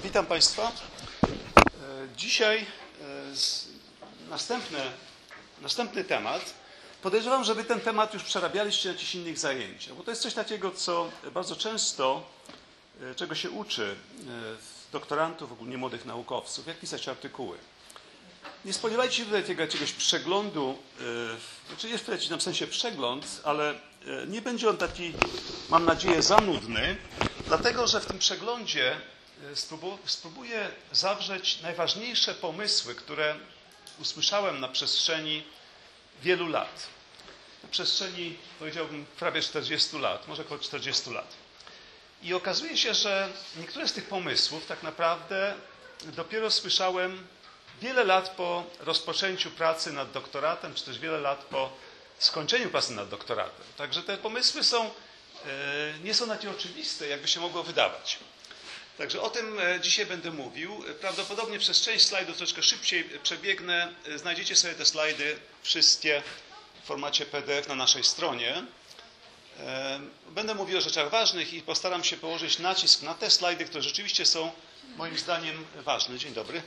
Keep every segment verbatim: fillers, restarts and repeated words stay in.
Witam Państwa. Dzisiaj następny, następny temat. Podejrzewam, że Wy ten temat już przerabialiście na jakichś innych zajęciach, bo to jest coś takiego, co bardzo często, czego się uczy doktorantów, ogólnie młodych naukowców, jak pisać artykuły. Nie spodziewajcie się tutaj tego jakiegoś przeglądu, znaczy jest tutaj w sensie przegląd, ale nie będzie on taki, mam nadzieję, za nudny, dlatego że w tym przeglądzie spróbuję zawrzeć najważniejsze pomysły, które usłyszałem na przestrzeni wielu lat. Na przestrzeni, powiedziałbym, prawie czterdziestu lat, może około czterdziestu lat. I okazuje się, że niektóre z tych pomysłów tak naprawdę dopiero słyszałem wiele lat po rozpoczęciu pracy nad doktoratem, czy też wiele lat po skończeniu pracy nad doktoratem. Także te pomysły są, nie są takie oczywiste, jakby się mogło wydawać. Także o tym dzisiaj będę mówił. Prawdopodobnie przez część slajdów troszeczkę szybciej przebiegnę. Znajdziecie sobie te slajdy wszystkie w formacie P D F na naszej stronie. Będę mówił o rzeczach ważnych i postaram się położyć nacisk na te slajdy, które rzeczywiście są moim zdaniem ważne. Dzień dobry.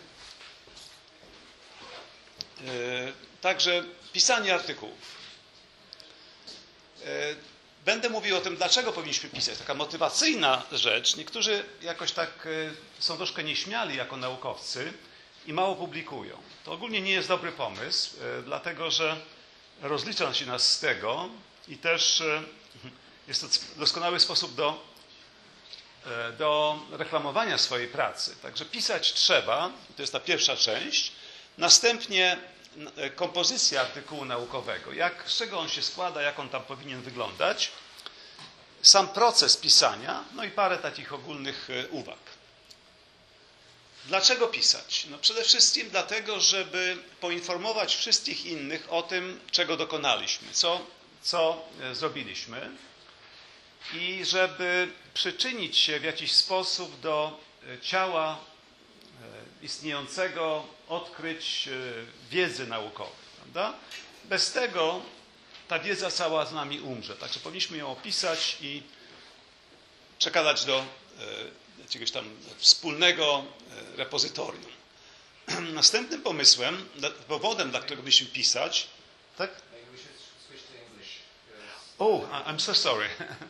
Także pisanie artykułów. Będę mówił o tym, dlaczego powinniśmy pisać. Taka motywacyjna rzecz. Niektórzy jakoś tak są troszkę nieśmiali jako naukowcy i mało publikują. To ogólnie nie jest dobry pomysł, dlatego że rozlicza się nas z tego i też jest to doskonały sposób do, do reklamowania swojej pracy. Także pisać trzeba, to jest ta pierwsza część. Następnie kompozycja artykułu naukowego, jak, z czego on się składa, jak on tam powinien wyglądać, sam proces pisania, no i parę takich ogólnych uwag. Dlaczego pisać? No przede wszystkim dlatego, żeby poinformować wszystkich innych o tym, czego dokonaliśmy, co, co zrobiliśmy i żeby przyczynić się w jakiś sposób do ciała istniejącego odkryć wiedzy naukowej. Prawda? Bez tego ta wiedza cała z nami umrze. Także powinniśmy ją opisać i przekazać do jakiegoś tam wspólnego repozytorium. Następnym pomysłem, powodem, dla którego byśmy pisać, tak? Oh, I'm so sorry.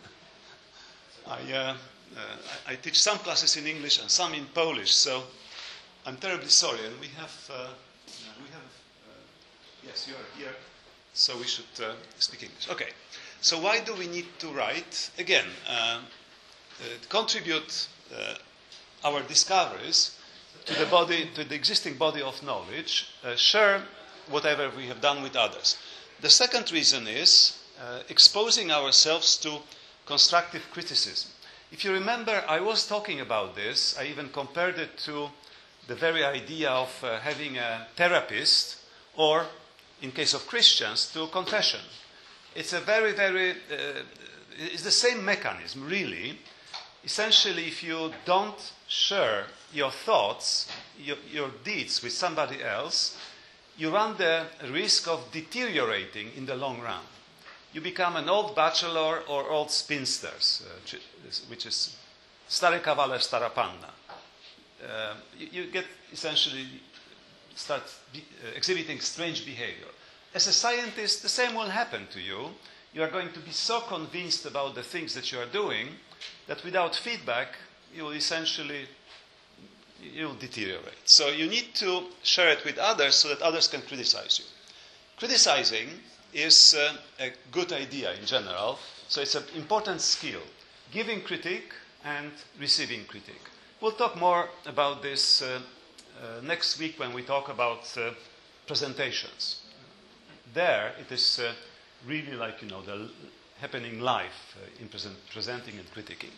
I, uh, uh, I teach some classes in English and some in Polish, so I'm terribly sorry, and we have, uh, we have, uh, yes, you are here, so we should uh, speak English. Okay, so why do we need to write? Again, uh, uh, contribute uh, our discoveries to the body, to the existing body of knowledge, uh, share whatever we have done with others. The second reason is uh, exposing ourselves to constructive criticism. If you remember, I was talking about this, I even compared it to the very idea of uh, having a therapist, or, in case of Christians, to confession. It's a very, very, uh, it's the same mechanism, really. Essentially, if you don't share your thoughts, your, your deeds with somebody else, you run the risk of deteriorating in the long run. You become an old bachelor or old spinsters, uh, which is stary kawaler, stara panna. Uh, you, you get essentially start be, uh, exhibiting strange behavior. As a scientist, the same will happen to you. You are going to be so convinced about the things that you are doing that without feedback, you will essentially you will deteriorate. So you need to share it with others so that others can criticize you. Criticizing is uh, a good idea in general, so it's an important skill, giving critique and receiving critique. We'll talk more about this uh, uh, next week when we talk about uh, presentations. There, it is uh, really like, you know, the happening live uh, in present, presenting and critiquing.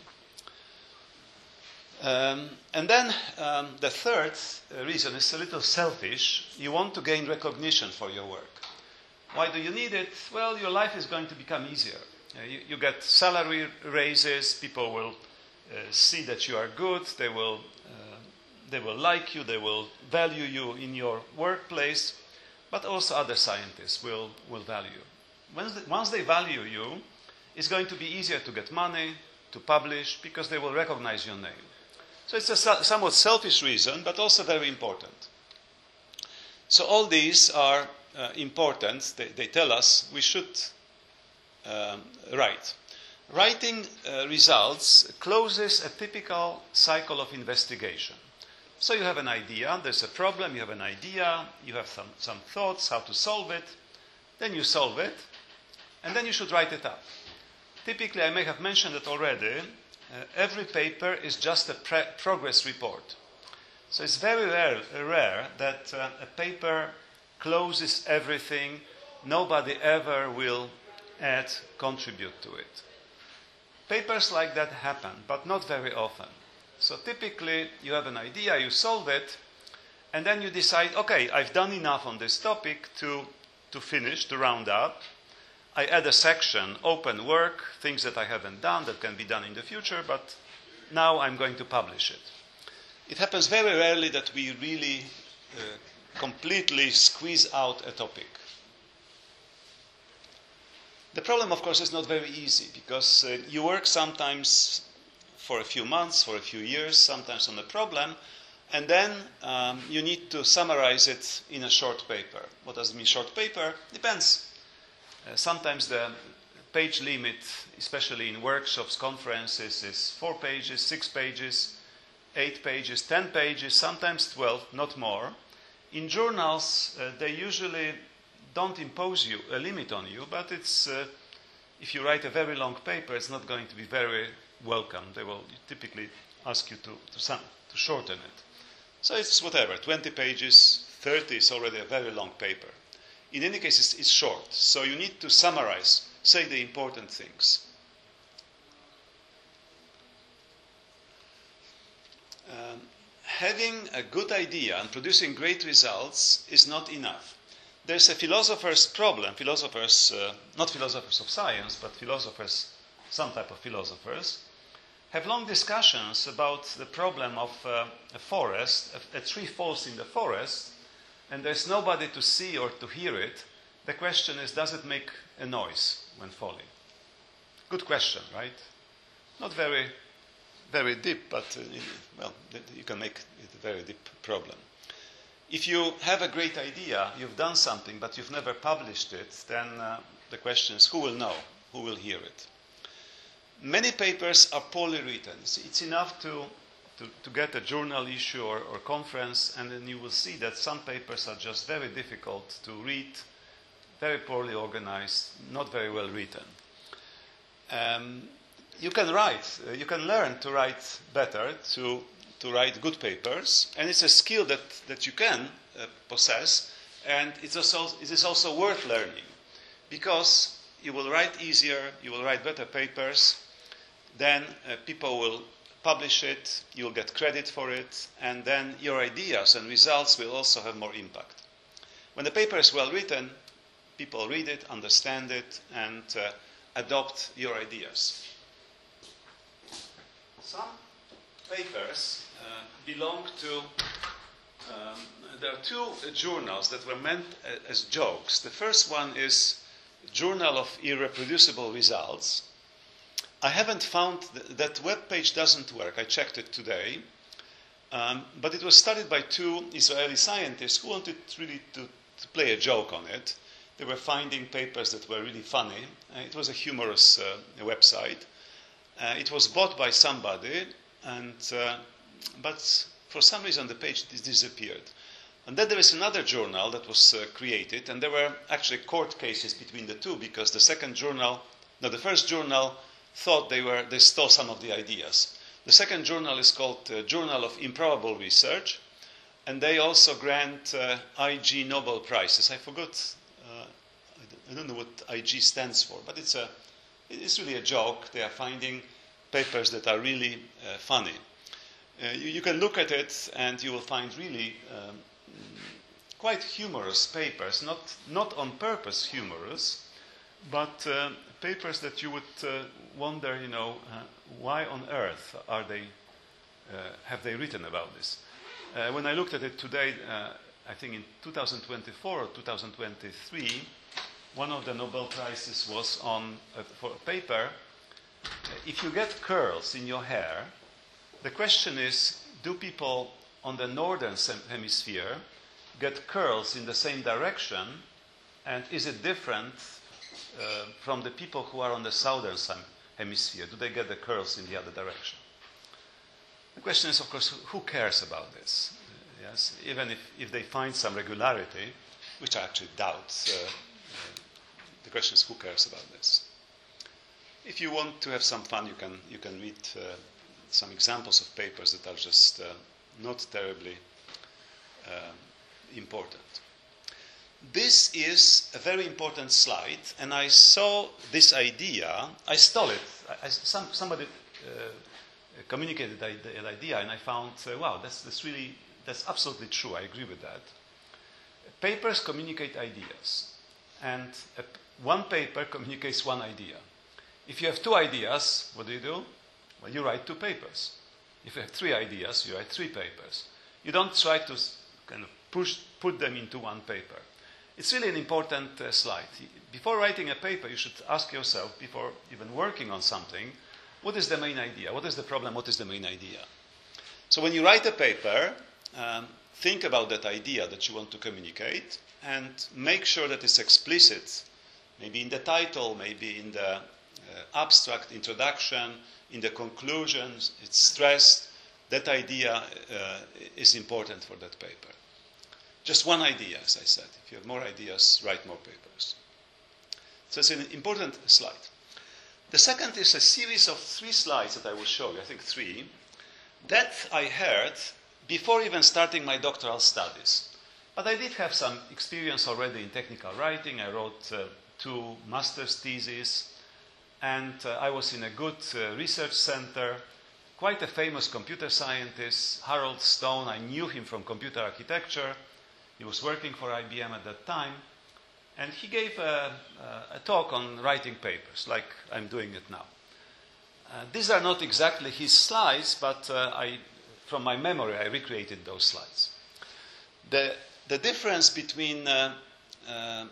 Um, and then um, the third uh, reason is a little selfish. You want to gain recognition for your work. Why do you need it? Well, your life is going to become easier. Uh, you, you get salary raises, people will Uh, see that you are good, they will, uh, they will like you, they will value you in your workplace, but also other scientists will, will value you. Once they, once they value you, it's going to be easier to get money, to publish, because they will recognize your name. So it's a so- somewhat selfish reason, but also very important. So all these are uh, important. They, they tell us we should um, write. Writing uh, results closes a typical cycle of investigation. So you have an idea, there's a problem, you have an idea, you have some, some thoughts how to solve it, then you solve it, and then you should write it up. Typically, I may have mentioned it already, uh, every paper is just a pre- progress report. So it's very rare, rare that uh, a paper closes everything, nobody ever will add, contribute to it. Papers like that happen, but not very often. So typically, you have an idea, you solve it, and then you decide, okay, I've done enough on this topic to, to finish, to round up. I add a section, open work, things that I haven't done that can be done in the future, but now I'm going to publish it. It happens very rarely that we really uh, completely squeeze out a topic. The problem, of course, is not very easy because uh, you work sometimes for a few months, for a few years, sometimes on a problem, and then um, you need to summarize it in a short paper. What does it mean, short paper? Depends. Uh, sometimes the page limit, especially in workshops, conferences, is four pages, six pages, eight pages, ten pages, sometimes twelve, not more. In journals, uh, they usually don't impose you a limit on you, but it's uh, if you write a very long paper, it's not going to be very welcome. They will typically ask you to to, some, to shorten it. So it's whatever, twenty pages, thirty is already a very long paper. In any case, it's, it's short, so you need to summarize, say the important things. Um, having a good idea and producing great results is not enough. There's a philosopher's problem, philosophers, uh, not philosophers of science, but philosophers, some type of philosophers, have long discussions about the problem of uh, a forest, a, a tree falls in the forest, and there's nobody to see or to hear it. The question is, does it make a noise when falling? Good question, right? Not very, very deep, but, uh, well, you can make it a very deep problem. If you have a great idea, you've done something, but you've never published it, then uh, the question is, who will know? Who will hear it? Many papers are poorly written. It's, it's enough to, to, to get a journal issue or, or conference, and then you will see that some papers are just very difficult to read, very poorly organized, not very well written. Um, you can write, uh, you can learn to write better, to to write good papers, and it's a skill that, that you can uh, possess, and it's also, it is also worth learning, because you will write easier, you will write better papers, then uh, people will publish it, you'll get credit for it, and then your ideas and results will also have more impact. When the paper is well written, people read it, understand it, and uh, adopt your ideas. Some papers uh, belong to, um, there are two uh, journals that were meant uh, as jokes. The first one is Journal of Irreproducible Results. I haven't found, th- that web page doesn't work. I checked it today. Um, but it was studied by two Israeli scientists who wanted really to, to play a joke on it. They were finding papers that were really funny. Uh, it was a humorous uh, website. Uh, it was bought by somebody, and uh, but for some reason the page disappeared. And then there is another journal that was uh, created, and there were actually court cases between the two, because the second journal, no, the first journal thought they were they stole some of the ideas. The second journal is called uh, Journal of Improbable Research, and they also grant uh, I G Nobel Prizes. I forgot, uh, I don't know what I G stands for, but it's a it's really a joke. They are finding papers that are really uh, funny. Uh, you, you can look at it, and you will find really um, quite humorous papers, not not on purpose humorous, but uh, papers that you would uh, wonder, you know, uh, why on earth are they uh, have they written about this? Uh, when I looked at it today, uh, I think in two thousand twenty-four or two thousand twenty-three, one of the Nobel Prizes was on uh, for a paper. Uh, if you get curls in your hair, The question is, do people on the northern hemisphere get curls in the same direction, and is it different uh, from the people who are on the southern hemisphere? Do they get the curls in the other direction? The question is, of course, who cares about this? Uh, yes, even if, if they find some regularity, which I actually doubt, uh, uh, the question is, who cares about this? If you want to have some fun, you can, you can read uh, some examples of papers that are just uh, not terribly uh, important. This is a very important slide, and I saw this idea. I stole it. I, I, some, somebody uh, communicated an idea, and I found, uh, wow, that's, that's really, that's absolutely true. I agree with that. Papers communicate ideas, and a, one paper communicates one idea. If you have two ideas, what do you do? Well, you write two papers. If you have three ideas, you write three papers. You don't try to kind of push, put them into one paper. It's really an important uh, slide. Before writing a paper, you should ask yourself, before even working on something, what is the main idea? What is the problem? What is the main idea? So when you write a paper, um, think about that idea that you want to communicate and make sure that it's explicit, maybe in the title, maybe in the uh, abstract introduction, in the conclusions, it's stressed. That idea uh, is important for that paper. Just one idea, as I said. If you have more ideas, write more papers. So it's an important slide. The second is a series of three slides that I will show you, I think three, that I heard before even starting my doctoral studies. But I did have some experience already in technical writing. I wrote uh, two master's theses, and uh, I was in a good uh, research center. Quite a famous computer scientist, Harold Stone. I knew him from computer architecture. He was working for I B M at that time. And he gave a, a, a talk on writing papers, like I'm doing it now. Uh, these are not exactly his slides, but uh, I, from my memory, I recreated those slides. The, the difference between uh, uh,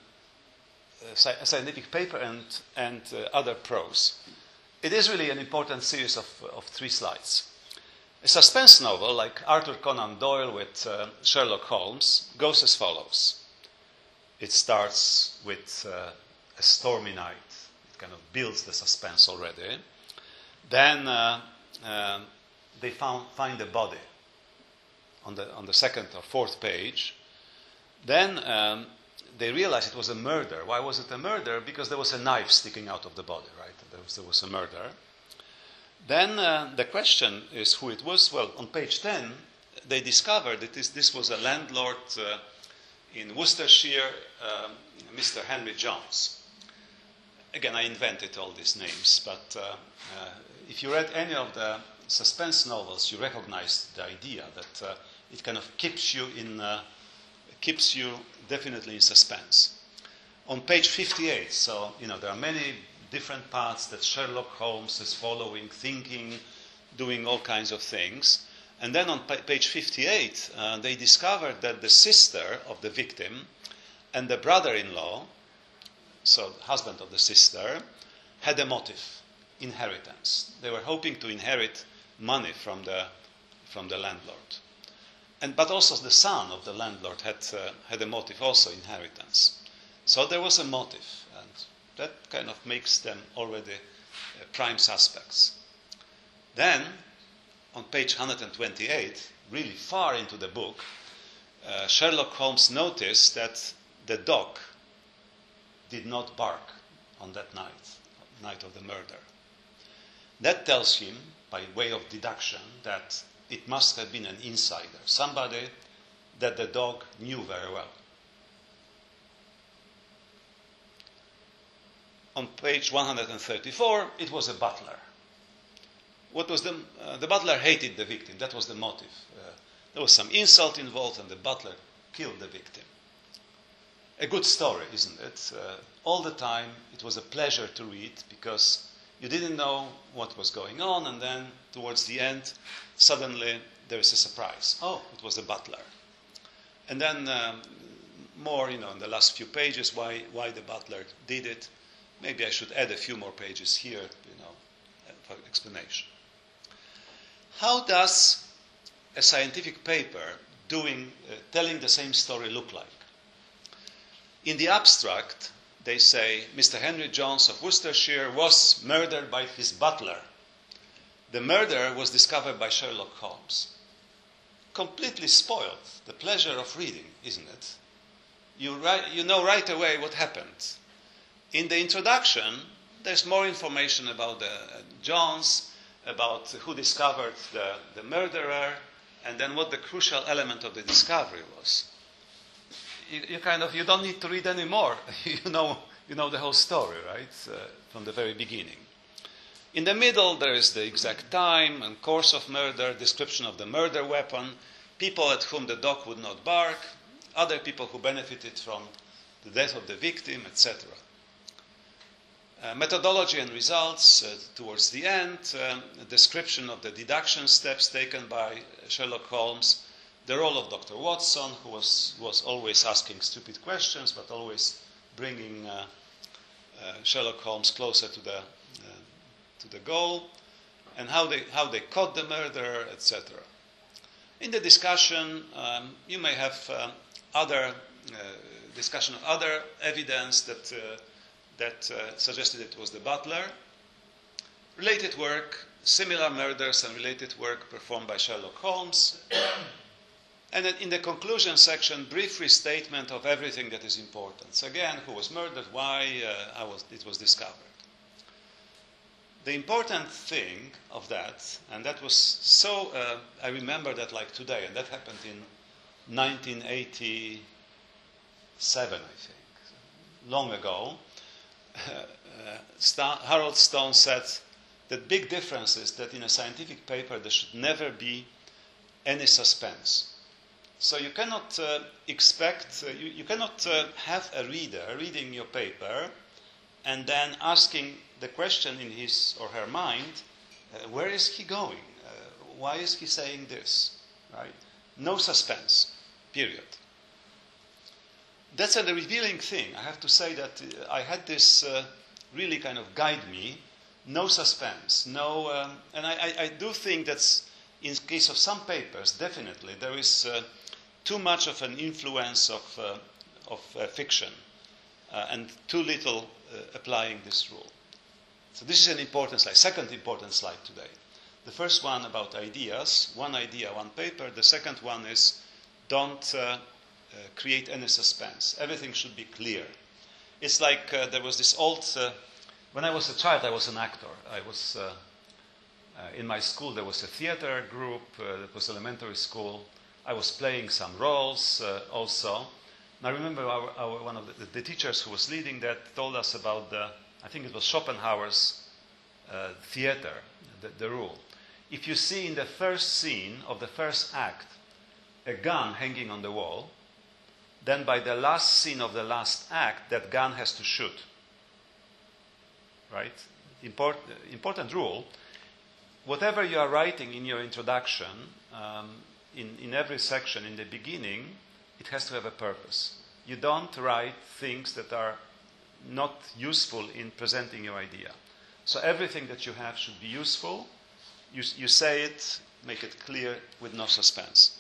a scientific paper and, and uh, other prose, it is really an important series of, of three slides. A suspense novel, like Arthur Conan Doyle with uh, Sherlock Holmes, goes as follows. It starts with uh, a stormy night. It kind of builds the suspense already. Then uh, uh, they found, find a body on the, on the second or fourth page. Then um, they realized it was a murder. Why was it a murder? Because there was a knife sticking out of the body, right? There was, there was a murder. Then uh, the question is who it was. Well, on page ten, they discovered that this, this was a landlord uh, in Worcestershire, uh, Mister Henry Jones. Again, I invented all these names, but uh, uh, if you read any of the suspense novels, you recognize the idea that uh, it kind of keeps you in, uh, keeps you definitely in suspense. On page fifty-eight, so you know there are many different paths that Sherlock Holmes is following, thinking, doing all kinds of things. And then on page fifty-eight, uh, they discovered that the sister of the victim and the brother-in-law, so the husband of the sister, had a motive, inheritance. They were hoping to inherit money from the, from the landlord. And, but also the son of the landlord had, uh, had a motive, also inheritance. So there was a motive, and that kind of makes them already uh, prime suspects. Then, on page one hundred twenty-eight, really far into the book, uh, Sherlock Holmes noticed that the dog did not bark on that night, night of the murder. That tells him, by way of deduction, that it must have been an insider, somebody that the dog knew very well. On page one hundred thirty-four, it was a butler. What was the, uh, the butler hated the victim. That was the motive. Uh, there was some insult involved, and the butler killed the victim. A good story, isn't it? Uh, all the time, it was a pleasure to read because you didn't know what was going on, and then towards the end, suddenly there is a surprise. Oh, it was the butler. And then um, more, you know, in the last few pages, why why the butler did it. Maybe I should add a few more pages here, you know, for explanation. how does a scientific paper doing, uh, telling the same story look like? In the abstract, they say Mister Henry Jones of Worcestershire was murdered by his butler. The murder was discovered by Sherlock Holmes. Completely spoiled the pleasure of reading, isn't it? You, ri- you know right away what happened. In the introduction, there's more information about the, uh, Jones, about who discovered the, the murderer, and then what the crucial element of the discovery was. You, you kind of, you don't need to read any more. you know, you know the whole story, right, uh, from the very beginning. In the middle, there is the exact time and course of murder, description of the murder weapon, people at whom the dog would not bark, other people who benefited from the death of the victim, et cetera. Uh, methodology and results uh, towards the end, uh, a description of the deduction steps taken by Sherlock Holmes, the role of Doctor Watson, who was, was always asking stupid questions, but always bringing uh, uh, Sherlock Holmes closer to the, uh, to the goal, and how they, how they caught the murderer, et cetera. In the discussion, um, you may have uh, other uh, discussion of other evidence that uh, that uh, suggested it was the butler. Related work, similar murders and related work performed by Sherlock Holmes. And then in the conclusion section, brief restatement of everything that is important. So again, who was murdered, why, uh, how was, it was discovered. The important thing of that, and that was so, uh, I remember that like today, and that happened in nineteen eighty-seven, I think, long ago. Uh, uh, Sta- Harold Stone said the big difference is that in a scientific paper there should never be any suspense. So you cannot uh, expect, uh, you, you cannot uh, have a reader reading your paper and then asking the question in his or her mind, uh, where is he going? Uh, why is he saying this? Right? No suspense, period. That's a revealing thing. I have to say that uh, I had this uh, really kind of guide me. No suspense, no, um, and I, I, I do think that's in case of some papers, definitely there is uh, too much of an influence of uh, of uh, fiction, uh, and too little uh, applying this rule. So this is an important slide. Second important slide today. The first one about ideas. One idea, one paper. The second one is don't. Uh, Uh, create any suspense. Everything should be clear. It's like uh, there was this old... Uh, when I was a child, I was an actor. I was... Uh, uh, in my school, there was a theater group. Uh, it was elementary school. I was playing some roles uh, also. And I remember our, our, one of the, the teachers who was leading that told us about the... I think it was Schopenhauer's uh, theater, the, the rule. If you see in the first scene of the first act a gun hanging on the wall, then by the last scene of the last act, that gun has to shoot. Right? Import, important rule. Whatever you are writing in your introduction, um, in, in every section, in the beginning, it has to have a purpose. You don't write things that are not useful in presenting your idea. So everything that you have should be useful. You, you say it, make it clear with no suspense.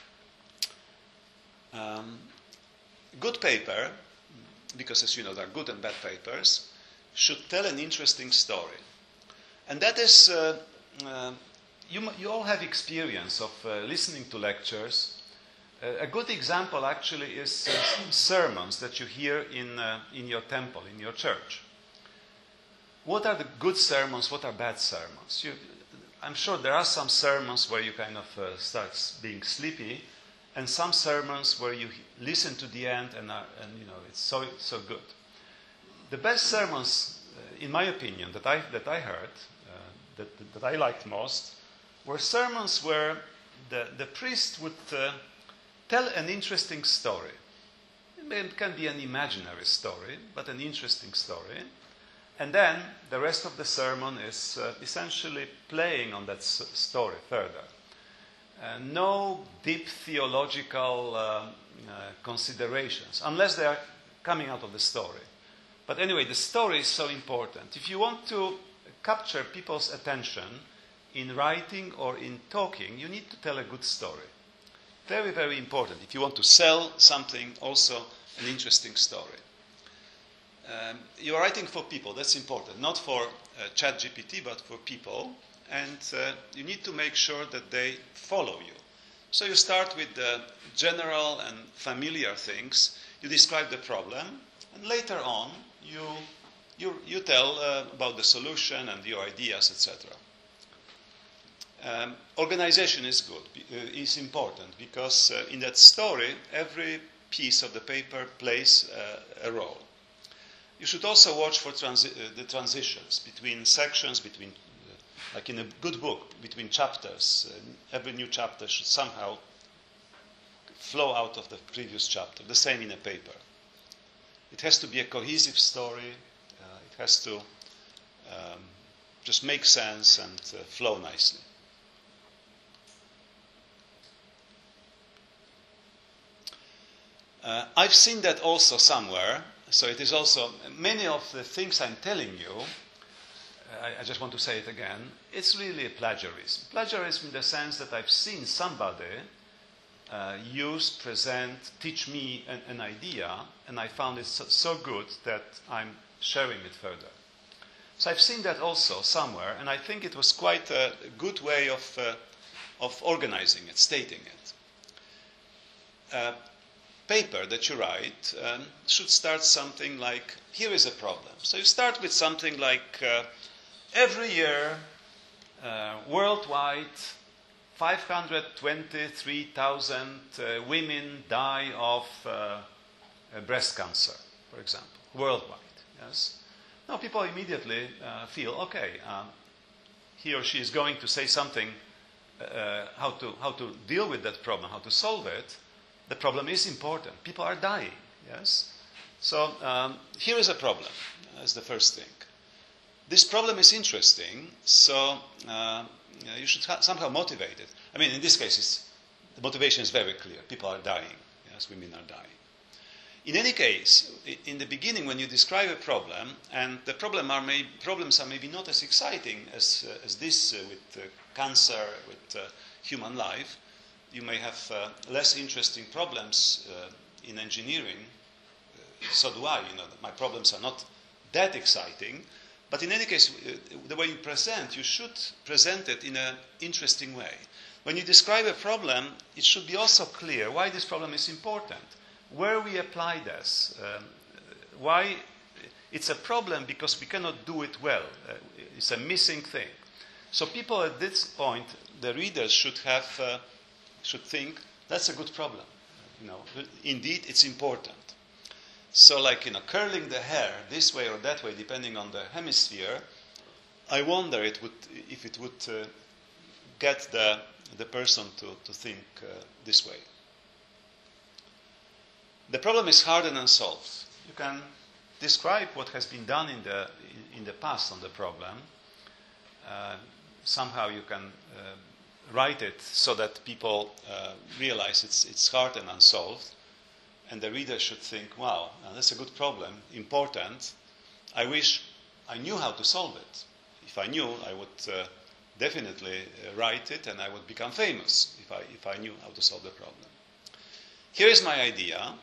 Um, Good paper, because as you know there are good and bad papers, should tell an interesting story. And that is, uh, uh, you, you all have experience of uh, listening to lectures. Uh, a good example actually is uh, sermons that you hear in, uh, in your temple, in your church. What are the good sermons, what are bad sermons? You, I'm sure there are some sermons where you kind of uh, start being sleepy, and some sermons where you listen to the end and, are, and you know it's so so good. The best sermons, uh, in my opinion, that I that I heard, uh, that that I liked most, were sermons where the the priest would uh, tell an interesting story. It can be an imaginary story, but an interesting story. And then the rest of the sermon is uh, essentially playing on that s- story further. Uh, no deep theological uh, uh, considerations, unless they are coming out of the story. But anyway, the story is so important. If you want to capture people's attention, in writing or in talking, you need to tell a good story. Very, very important. If you want to sell something, also an interesting story. Um, you're writing for people, that's important. Not for uh, ChatGPT, but for people. And uh, you need to make sure that they follow you. So you start with the general and familiar things. You describe the problem, and later on, you, you, you tell uh, about the solution and your ideas, et cetera. Um, organization is good, uh, is important, because uh, in that story, every piece of the paper plays uh, a role. You should also watch for transi uh, the transitions between sections, between, uh, like in a good book, between chapters. Uh, every new chapter should somehow flow out of the previous chapter. The same in a paper. It has to be a cohesive story. Uh, it has to um, just make sense and uh, flow nicely. Uh, I've seen that also somewhere, so it is also, many of the things I'm telling you, uh, I, I just want to say it again, it's really a plagiarism. Plagiarism in the sense that I've seen somebody uh, use, present, teach me an, an idea, and I found it so, so good that I'm sharing it further. So I've seen that also somewhere, and I think it was quite a good way of, uh, of organizing it, stating it. Uh, paper that you write um, should start something like, here is a problem. So you start with something like, uh, every year, uh, worldwide, five hundred twenty-three thousand uh, women die of uh, uh, breast cancer, for example, worldwide. Yes. Now people immediately uh, feel, okay, um, he or she is going to say something, uh, how to how to deal with that problem, how to solve it. The problem is important. People are dying, yes? So um, here is a problem, as the first thing. This problem is interesting, so uh, you should somehow motivate it. I mean, in this case, it's, the motivation is very clear. People are dying, yes, women are dying. In any case, in the beginning, when you describe a problem, and the problem are may, problems are maybe not as exciting as, uh, as this uh, with uh, cancer, with uh, human life, you may have uh, less interesting problems uh, in engineering. Uh, so do I. You know, my problems are not that exciting. But in any case, uh, the way you present, you should present it in an interesting way. When you describe a problem, it should be also clear why this problem is important, where we apply this, um, why it's a problem because we cannot do it well. Uh, it's a missing thing. So people at this point, the readers should have uh, should think, that's a good problem. You know, indeed, it's important. So like, you know, curling the hair this way or that way, depending on the hemisphere, I wonder it would, if it would uh, get the, the person to, to think uh, this way. The problem is hard and unsolved. You can describe what has been done in the, in, in the past on the problem. Uh, somehow you can uh, write it so that people uh, realize it's, it's hard and unsolved, and the reader should think, wow, that's a good problem, important. I wish I knew how to solve it. If I knew, I would uh, definitely uh, write it, and I would become famous if I, if I knew how to solve the problem. Here is my idea.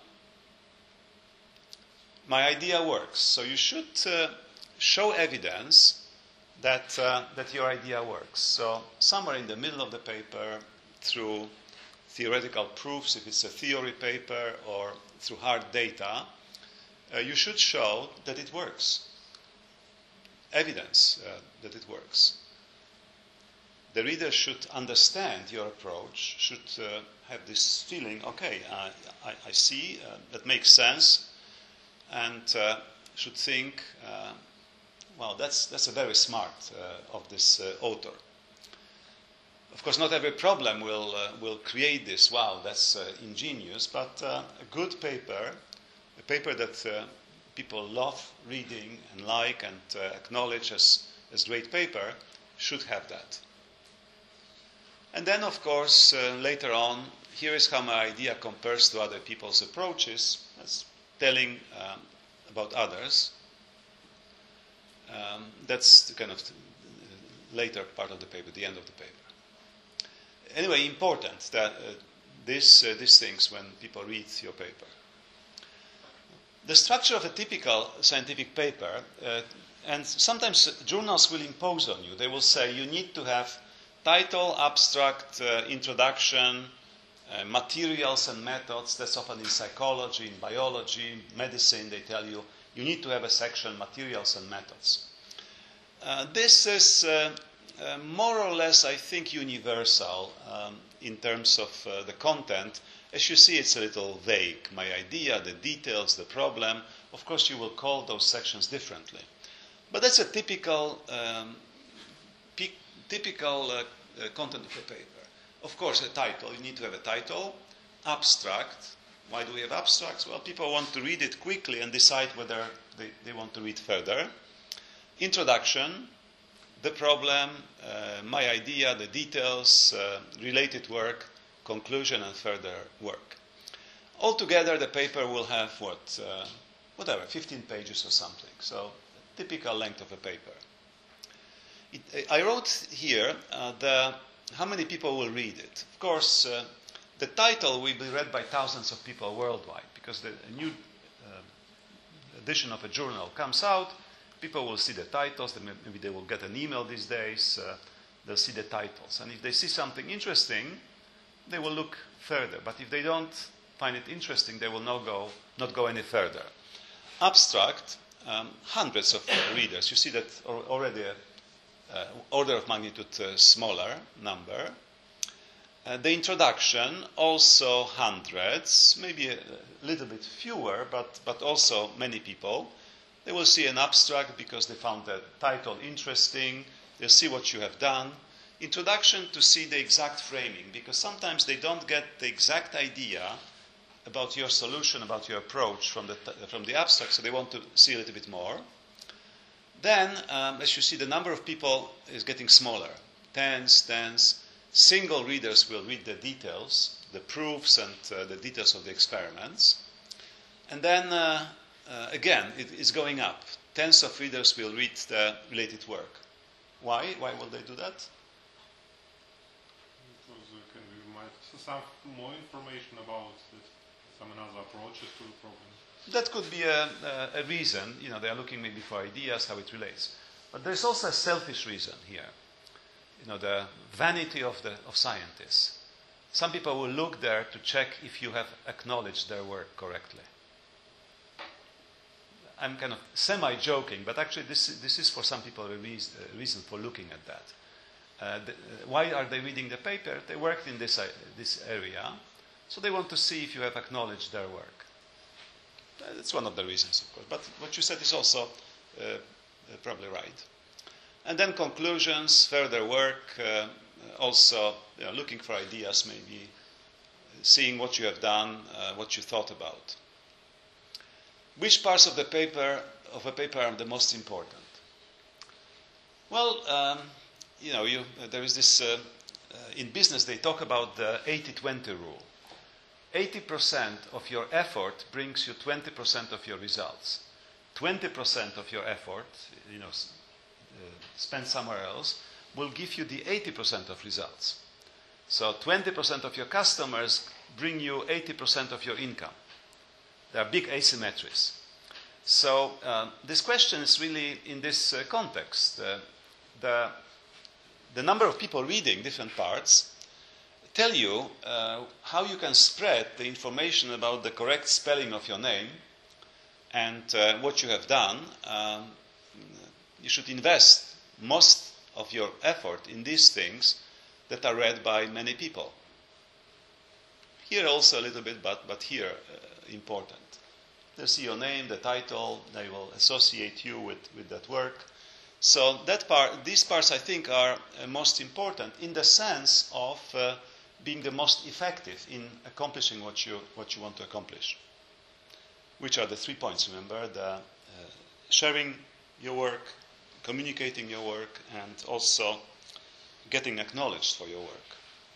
My idea works. So you should uh, show evidence that, uh, that your idea works. So somewhere in the middle of the paper, through theoretical proofs, if it's a theory paper, or through hard data, uh, you should show that it works. Evidence uh, that it works. The reader should understand your approach, should uh, have this feeling, okay, uh, I, I see, uh, that makes sense, and uh, should think, uh, well, that's, that's a very smart uh, of this uh, author. Of course, not every problem will, uh, will create this, wow, that's uh, ingenious, but uh, a good paper, a paper that uh, people love reading and like and uh, acknowledge as, as great paper, should have that. And then, of course, uh, later on, here is how my idea compares to other people's approaches. That's telling um, about others. Um, that's the kind of later part of the paper, the end of the paper. Anyway, important that uh, this, uh, these things when people read your paper. The structure of a typical scientific paper, uh, and sometimes journals will impose on you. They will say you need to have title, abstract, uh, introduction, uh, materials and methods. That's often in psychology, in biology, medicine. They tell you you need to have a section, materials and methods. Uh, this is uh, uh, more or less, I think, universal um, in terms of uh, the content. As you see, it's a little vague. My idea, the details, the problem. Of course, you will call those sections differently. But that's a typical, um, p- typical uh, uh, content of a paper. Of course, a title. You need to have a title. Abstract. Why do we have abstracts? Well, people want to read it quickly and decide whether they, they want to read further. Introduction. The problem, uh, my idea, the details, uh, related work, conclusion, and further work. Altogether, the paper will have what, uh, whatever, fifteen pages or something. So, typical length of a paper. It, I wrote here uh, the, how many people will read it. Of course, uh, the title will be read by thousands of people worldwide because the a new uh, edition of a journal comes out. People will see the titles. Maybe they will get an email these days. Uh, they'll see the titles. And if they see something interesting, they will look further. But if they don't find it interesting, they will not go, not go any further. Abstract, um, hundreds of readers. You see that already a uh, order of magnitude uh, smaller number. Uh, the introduction, also hundreds, maybe a little bit fewer, but, but also many people. They will see an abstract because they found the title interesting. They'll see what you have done. Introduction to see the exact framing, because sometimes they don't get the exact idea about your solution, about your approach from the, from the abstract, so they want to see a little bit more. Then, um, as you see, the number of people is getting smaller. Tens, tens. Single readers will read the details, the proofs and uh, the details of the experiments. And then, uh, uh, again, it is going up. Tens of readers will read the related work. Why? Why will they do that? Because uh, can we might some more information about it, some other approaches to the problem. That could be a, a, a reason. You know, they are looking maybe for ideas, how it relates. But there's also a selfish reason here. You know, the vanity of the of scientists. Some people will look there to check if you have acknowledged their work correctly. I'm kind of semi-joking, but actually this, this is for some people a reason, a reason for looking at that. Uh, the, uh, why are they reading the paper? They worked in this, uh, this area, so they want to see if you have acknowledged their work. Uh, that's one of the reasons, of course. But what you said is also uh, uh, probably right. And then conclusions, further work, uh, also you know, looking for ideas, maybe seeing what you have done, uh, what you thought about. Which parts of the paper of a paper are the most important? Well, um, you know, you, uh, there is this uh, uh, in business they talk about the eighty twenty rule. eighty percent of your effort brings you twenty percent of your results. twenty percent of your effort, you know, uh, spent somewhere else, will give you the eighty percent of results. So twenty percent of your customers bring you eighty percent of your income. There are big asymmetries. So uh, this question is really in this uh, context. Uh, the, the number of people reading different parts tell you uh, how you can spread the information about the correct spelling of your name and uh, what you have done. Um, you should invest most of your effort in these things that are read by many people. Here also a little bit, but, but here uh, important. They'll see your name, the title, they will associate you with, with that work. So that part, these parts I think are uh, most important in the sense of uh, being the most effective in accomplishing what you, what you want to accomplish. Which are the three points, remember, the uh, sharing your work, communicating your work, and also getting acknowledged for your work.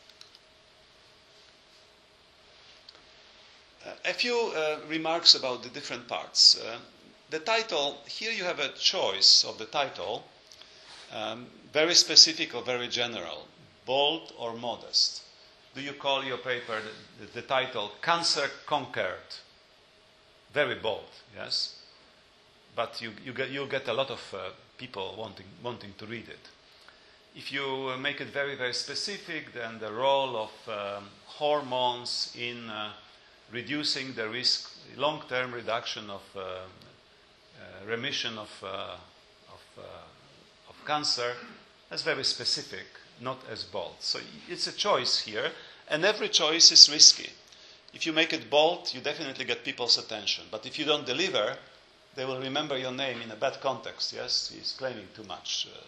Uh, a few uh, remarks about the different parts. Uh, the title, here you have a choice of the title. Um, very specific or very general, bold or modest. Do you call your paper the, the, the title Cancer Conquered? Very bold, yes? But you, you, get, you get a lot of uh, people wanting, wanting to read it. If you make it very, very specific, then the role of um, hormones in uh, reducing the risk, long-term reduction of uh, uh, remission of, uh, of, uh, of cancer, that's very specific, not as bold. So it's a choice here, and every choice is risky. If you make it bold, you definitely get people's attention. But if you don't deliver, they will remember your name in a bad context. Yes, he's claiming too much. Uh,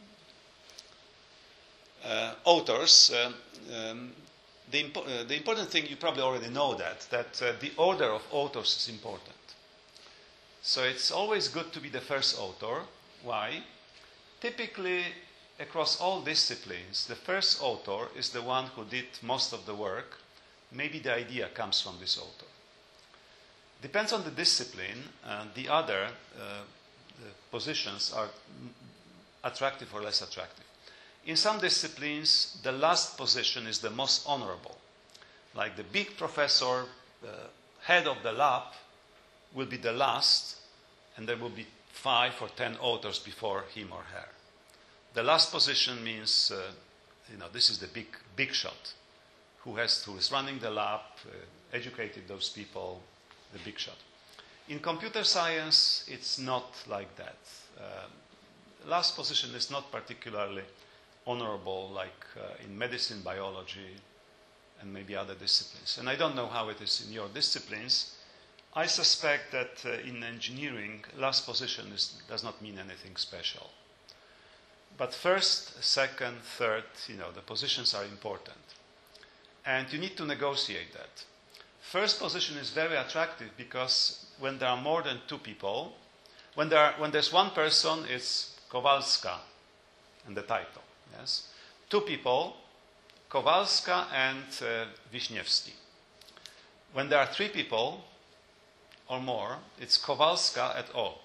Uh, authors, uh, um, the, impo uh, the important thing, you probably already know that, that uh, the order of authors is important. So it's always good to be the first author. Why? Typically, across all disciplines, the first author is the one who did most of the work. Maybe the idea comes from this author. Depends on the discipline, and the other uh, the positions are attractive or less attractive. In some disciplines, the last position is the most honorable. Like the big professor, the head of the lab, will be the last, and there will be five or ten authors before him or her. The last position means, uh, you know, this is the big, big shot, who has, who is running the lab, uh, educated those people, the big shot. In computer science, it's not like that. Uh, last position is not particularly honorable, like uh, in medicine, biology, and maybe other disciplines. And I don't know how it is in your disciplines. I suspect that uh, in engineering, last position is, does not mean anything special. But first, second, third, you know, the positions are important. And you need to negotiate that. First position is very attractive because when there are more than two people, when, there are, when there's one person, it's Kowalska and the title. Yes, two people, Kowalska and uh, Wiśniewski. When there are three people or more, it's Kowalska et al.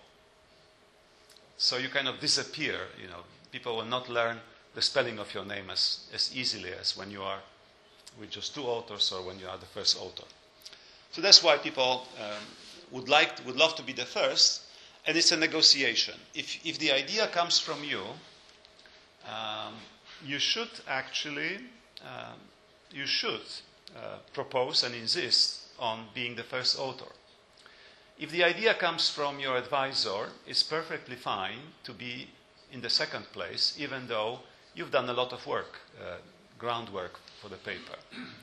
So you kind of disappear. You know, people will not learn the spelling of your name as, as easily as when you are with just two authors or when you are the first author. So that's why people um, would like, would love to be the first, and it's a negotiation. If if the idea comes from you, Um, you should actually, um, you should uh, propose and insist on being the first author. If the idea comes from your advisor, it's perfectly fine to be in the second place, even though you've done a lot of work, uh, groundwork for the paper.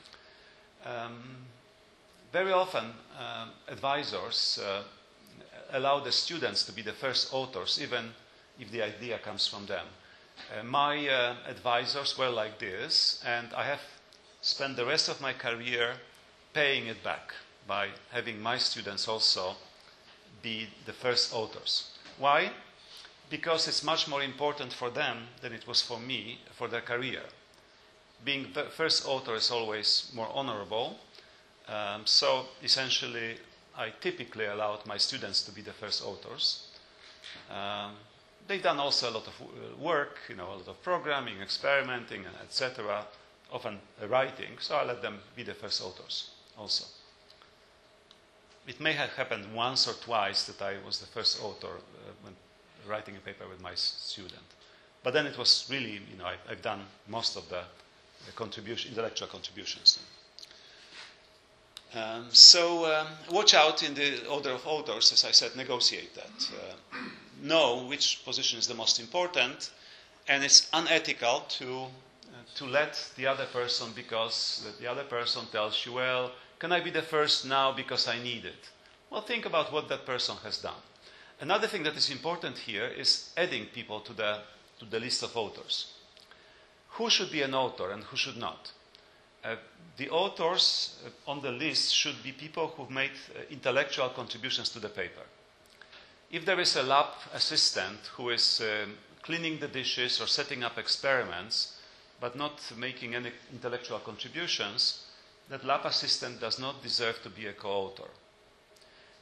Um, very often, um, advisors uh, allow the students to be the first authors, even if the idea comes from them. Uh, my uh, advisors were like this, and I have spent the rest of my career paying it back by having my students also be the first authors. Why? Because it's much more important for them than it was for me, for their career. Being the first author is always more honorable, um, so essentially I typically allowed my students to be the first authors. Um, They've done also a lot of work, you know, a lot of programming, experimenting, et cetera, often writing, so I let them be the first authors also. It may have happened once or twice that I was the first author uh, when writing a paper with my student. But then it was really, you know, I, I've done most of the, the contribution, intellectual contributions. Um, so um, watch out in the order of authors, as I said, negotiate that. Uh, know which position is the most important, and it's unethical to, uh, to let the other person, because the other person tells you, well, can I be the first now because I need it? Well, think about what that person has done. Another thing that is important here is adding people to the, to the list of authors. Who should be an author and who should not? Uh, the authors uh, on the list should be people who've made uh, intellectual contributions to the paper. If there is a lab assistant who is um, cleaning the dishes or setting up experiments, but not making any intellectual contributions, that lab assistant does not deserve to be a co-author.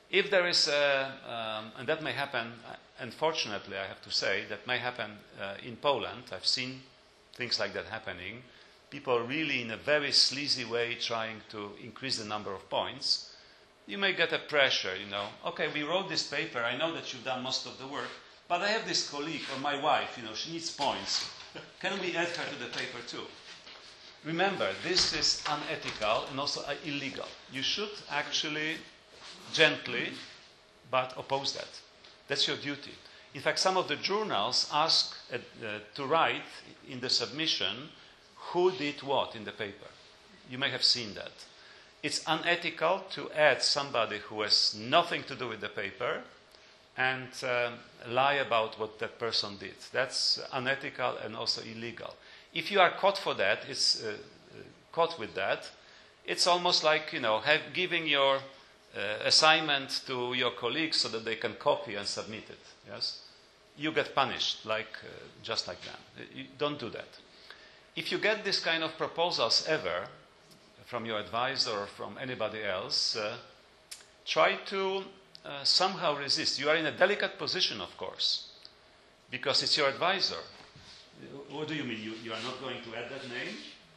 If there is, a, um, and that may happen, unfortunately, I have to say, that may happen uh, in Poland. I've seen things like that happening. People really, in a very sleazy way, trying to increase the number of points. You may get a pressure, you know. Okay, we wrote this paper. I know that you've done most of the work, but I have this colleague or my wife, you know, she needs points. Can we add her to the paper too? Remember, this is unethical and also uh, illegal. You should actually gently, but oppose that. That's your duty. In fact, some of the journals ask uh, uh, to write in the submission who did what in the paper. You may have seen that. It's unethical to add somebody who has nothing to do with the paper and uh, lie about what that person did. That's unethical and also illegal. If you are caught for that, it's uh, caught with that, it's almost like, you know, have, giving your uh, assignment to your colleagues so that they can copy and submit it. Yes, you get punished like uh, just like that. You don't do that. If you get this kind of proposals ever from your advisor or from anybody else, uh, try to uh, somehow resist. You are in a delicate position, of course, because it's your advisor. What do you mean? You, you are not going to add that name?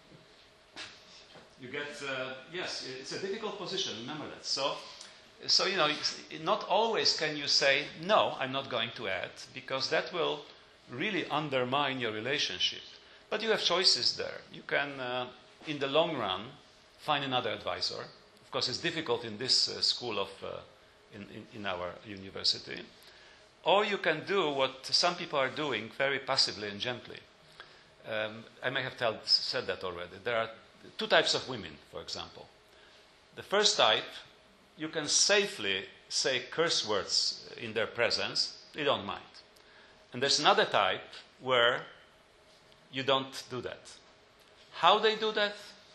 You get, uh, yes, it's a difficult position, remember that. So, so, you know, not always can you say, no, I'm not going to add, because that will really undermine your relationship. But you have choices there. You can, uh, in the long run, find another advisor. Of course, it's difficult in this uh, school of, uh, in, in, in our university. Or you can do what some people are doing very passively and gently. Um, I may have tell, said that already. There are two types of women, for example. The first type, you can safely say curse words in their presence. They don't mind. And there's another type where you don't do that. How they do that,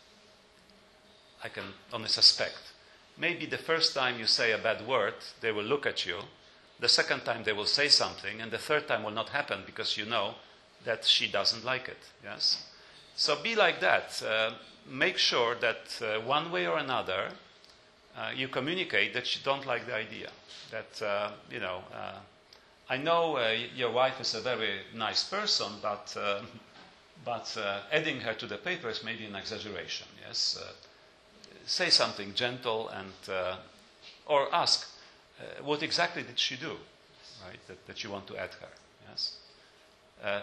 I can only suspect. Maybe the first time you say a bad word, they will look at you. The second time they will say something, and the third time will not happen because you know that she doesn't like it. Yes? So be like that. Uh, make sure that uh, one way or another uh, you communicate that you don't like the idea. That, uh, you know, uh, I know uh, your wife is a very nice person, but, uh, but uh, adding her to the paper is maybe an exaggeration. Yes? Uh, say something gentle and, uh, or ask, Uh, what exactly did she do, right, that, that you want to add her, yes? Uh,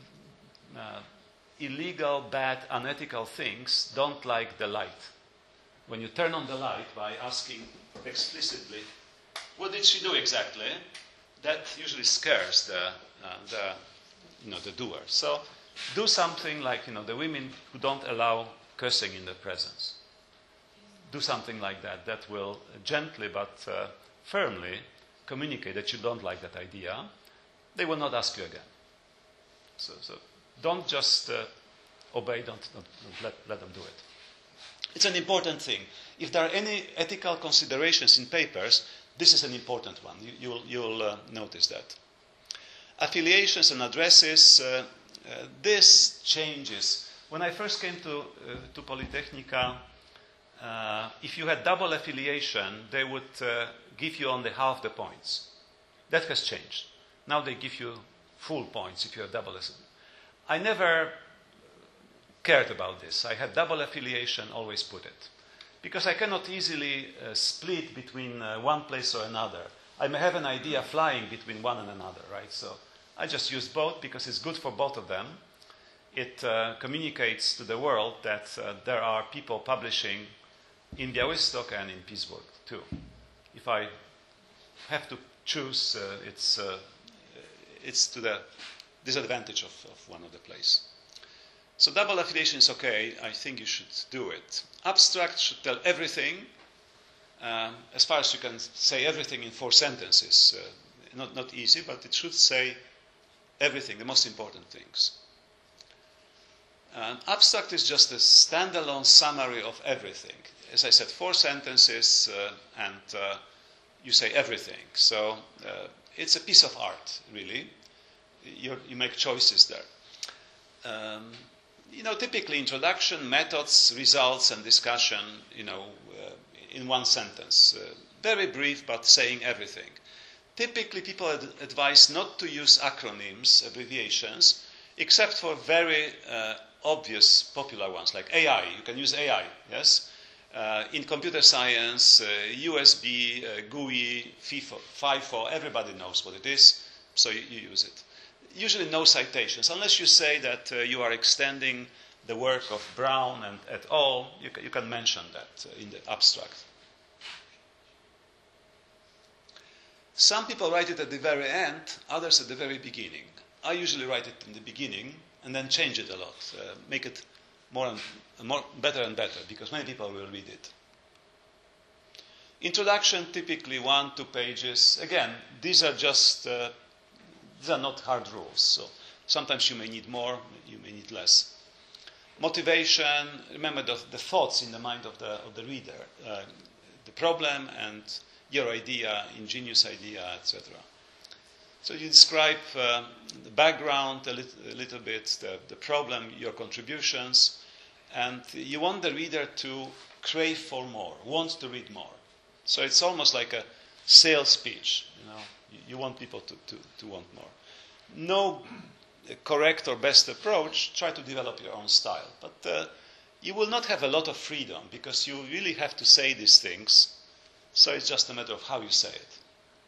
uh, illegal, bad, unethical things don't like the light. When you turn on the light by asking explicitly, what did she do exactly, that usually scares the, uh, the, you know, the doer. So do something like, you know, the women who don't allow cursing in their presence. Do something like that. That will gently but uh, firmly communicate that you don't like that idea. They will not ask you again. So, so don't just uh, obey, don't, don't, don't let, let them do it. It's an important thing. If there are any ethical considerations in papers, this is an important one. You, you'll you'll uh, notice that. Affiliations and addresses, uh, uh, this changes. When I first came to, uh, to Polytechnica, uh, if you had double affiliation, they would uh, give you only half the points. That has changed. Now they give you full points if you have double affiliation. I never cared about this. I had double affiliation, always put it. Because I cannot easily uh, split between uh, one place or another. I may have an idea flying between one and another, right? So I just use both because it's good for both of them. It uh, communicates to the world that uh, there are people publishing in Białystok and in Pittsburgh too. If I have to choose, uh, it's, uh, it's to the disadvantage of, of one of the place. So double affiliation is okay. I think you should do it. Abstract should tell everything. Um, as far as you can say everything in four sentences. Uh, not, not easy, but it should say everything, the most important things. Um, abstract is just a standalone summary of everything. As I said, four sentences uh, and uh, you say everything. So uh, it's a piece of art, really. You're, you make choices there. Um, you know, typically introduction, methods, results, and discussion, you know, uh, in one sentence. Uh, very brief but saying everything. Typically, people ad- advise not to use acronyms, abbreviations, except for very uh, obvious popular ones like A I. You can use A I, yes? Uh, in computer science, uh, U S B, uh, G U I, FIFO, FIFO, everybody knows what it is, so you, you use it. Usually no citations, unless you say that uh, you are extending the work of Brown and et al., you, ca- you can mention that uh, in the abstract. Some people write it at the very end, others at the very beginning. I usually write it in the beginning and then change it a lot, uh, make it more and more better and better, because many people will read it. Introduction, typically one, two pages. Again, these are just uh, these are not hard rules. So sometimes you may need more, you may need less. Motivation. Remember the, the thoughts in the mind of the of the reader, uh, the problem and your idea, ingenious idea, et cetera. So you describe uh, the background a, lit- a little bit, the, the problem, your contributions, and you want the reader to crave for more, want to read more. So it's almost like a sales pitch, you know. You, you want people to, to, to want more. No correct or best approach, try to develop your own style. But uh, you will not have a lot of freedom because you really have to say these things. So it's just a matter of how you say it.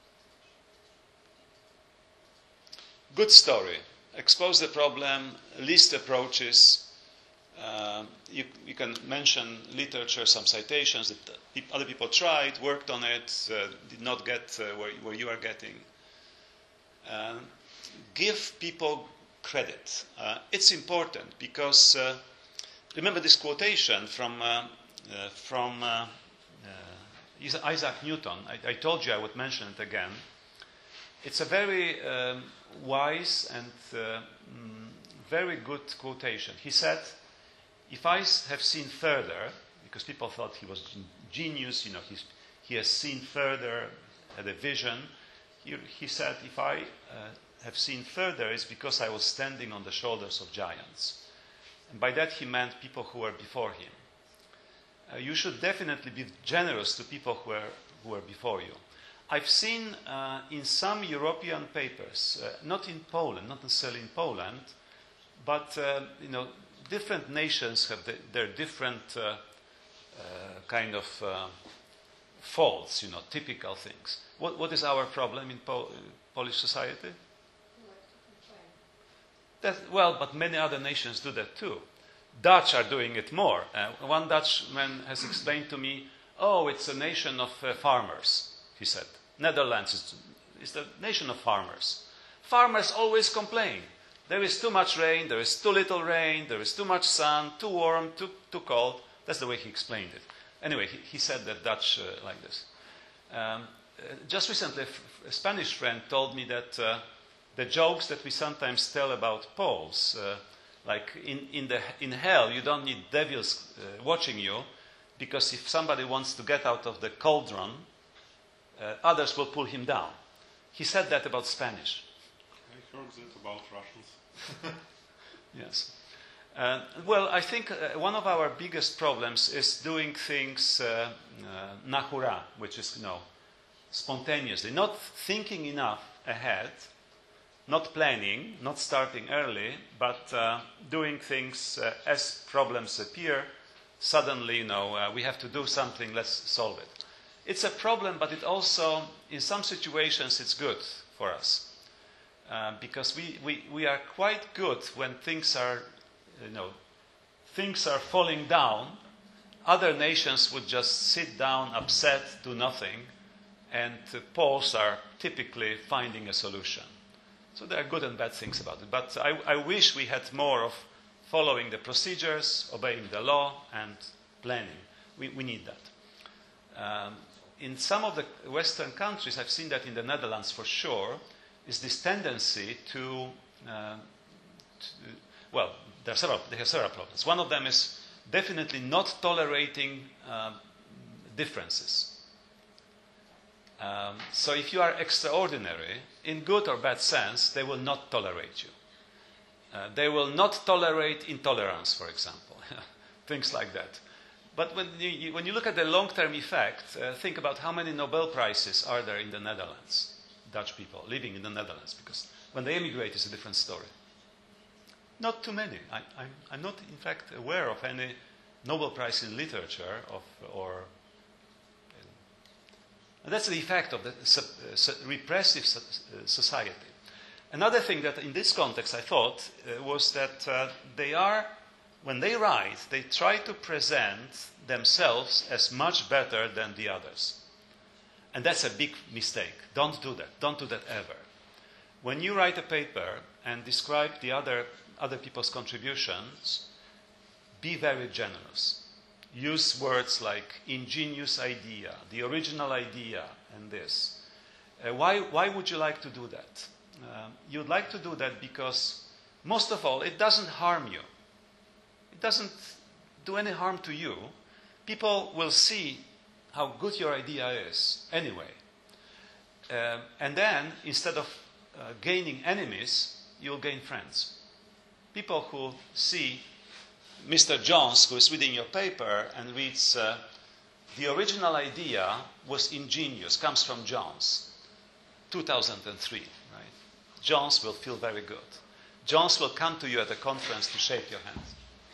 Good story. Expose the problem, list approaches. Uh, you, you can mention literature, some citations that pe- other people tried, worked on it, uh, did not get uh, where, where you are getting. Uh, give people credit. Uh, it's important because uh, remember this quotation from, uh, uh, from uh, uh, Isaac Newton. I, I told you I would mention it again. It's a very um, wise and uh, mm, very good quotation. He said, if I have seen further, because people thought he was genius, you know, he's, he has seen further, had a vision, he, he said, if I uh, have seen further, it's because I was standing on the shoulders of giants. And by that he meant people who were before him. Uh, you should definitely be generous to people who are, who are before you. I've seen uh, in some European papers, uh, not in Poland, not necessarily in Poland, but uh, you know, different nations have the, their different uh, uh, kind of uh, faults, you know, typical things. What, what is our problem in Pol- Polish society? That, well, but many other nations do that too. Dutch are doing it more. Uh, one Dutchman has explained to me, oh, it's a nation of uh, farmers, he said. Netherlands is, is the nation of farmers. Farmers always complain. There is too much rain, there is too little rain, there is too much sun, too warm, too, too cold. That's the way he explained it. Anyway, he, he said that Dutch uh, like this. Um, uh, just recently, a Spanish friend told me that uh, the jokes that we sometimes tell about Poles, uh, like in, in, the, in hell, you don't need devils uh, watching you, because if somebody wants to get out of the cauldron, uh, others will pull him down. He said that about Spanish. I heard that about Russians. Yes. Uh, well, I think uh, one of our biggest problems is doing things uh, uh, na hura, which is, you know, spontaneously, not thinking enough ahead, not planning, not starting early, but uh, doing things uh, as problems appear. Suddenly, you know, uh, we have to do something, let's solve it. It's a problem, but it also, in some situations, it's good for us. Uh, because we, we, we are quite good when things are, you know, things are falling down. Other nations would just sit down, upset, do nothing, and the Poles are typically finding a solution. So there are good and bad things about it. But I, I wish we had more of following the procedures, obeying the law, and planning. We, we need that. Um, in some of the Western countries, I've seen that in the Netherlands for sure, is this tendency to, uh, to well, there are several, they have several problems. One of them is definitely not tolerating uh, differences. Um, so if you are extraordinary, in good or bad sense, they will not tolerate you. Uh, they will not tolerate intolerance, for example. Things like that. But when you, you, when you look at the long-term effect, uh, think about how many Nobel Prizes are there in the Netherlands, Dutch people living in the Netherlands, because when they emigrate, it's a different story. Not too many. I, I'm, I'm not, in fact, aware of any Nobel Prize in literature of, or and that's the effect of the uh, repressive so, uh, society. Another thing that in this context I thought uh, was that uh, they are, when they write, they try to present themselves as much better than the others. And that's a big mistake. Don't do that. Don't do that ever. When you write a paper and describe the other, other people's contributions, be very generous. Use words like ingenious idea, the original idea, and this. Uh, why, why would you like to do that? Uh, you'd like to do that because, most of all, it doesn't harm you. It doesn't do any harm to you. People will see how good your idea is anyway. Uh, and then, instead of uh, gaining enemies, you'll gain friends. People who see Mister Jones, who is reading your paper and reads, uh, the original idea was ingenious, comes from Jones, two thousand three, right? Jones will feel very good. Jones will come to you at a conference to shake your hand.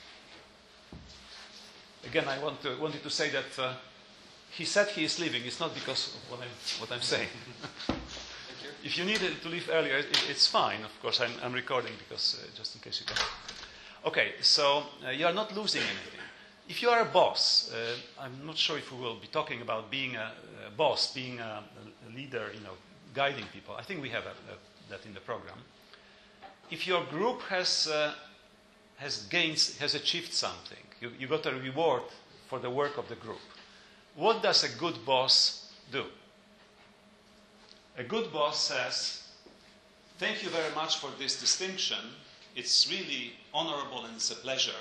Again, I want to, wanted to say that uh, he said he is leaving. It's not because of what I'm, what I'm saying. Thank you. If you needed to leave earlier, it, it's fine. Of course, I'm, I'm recording because uh, just in case you don't. Okay, so uh, you are not losing anything. If you are a boss, uh, I'm not sure if we will be talking about being a, a boss, being a, a leader, you know, guiding people. I think we have a, a, that in the program. If your group has uh, has gained, has achieved something, you, you got a reward for the work of the group. What does a good boss do? A good boss says, "Thank you very much for this distinction. It's really honorable and it's a pleasure.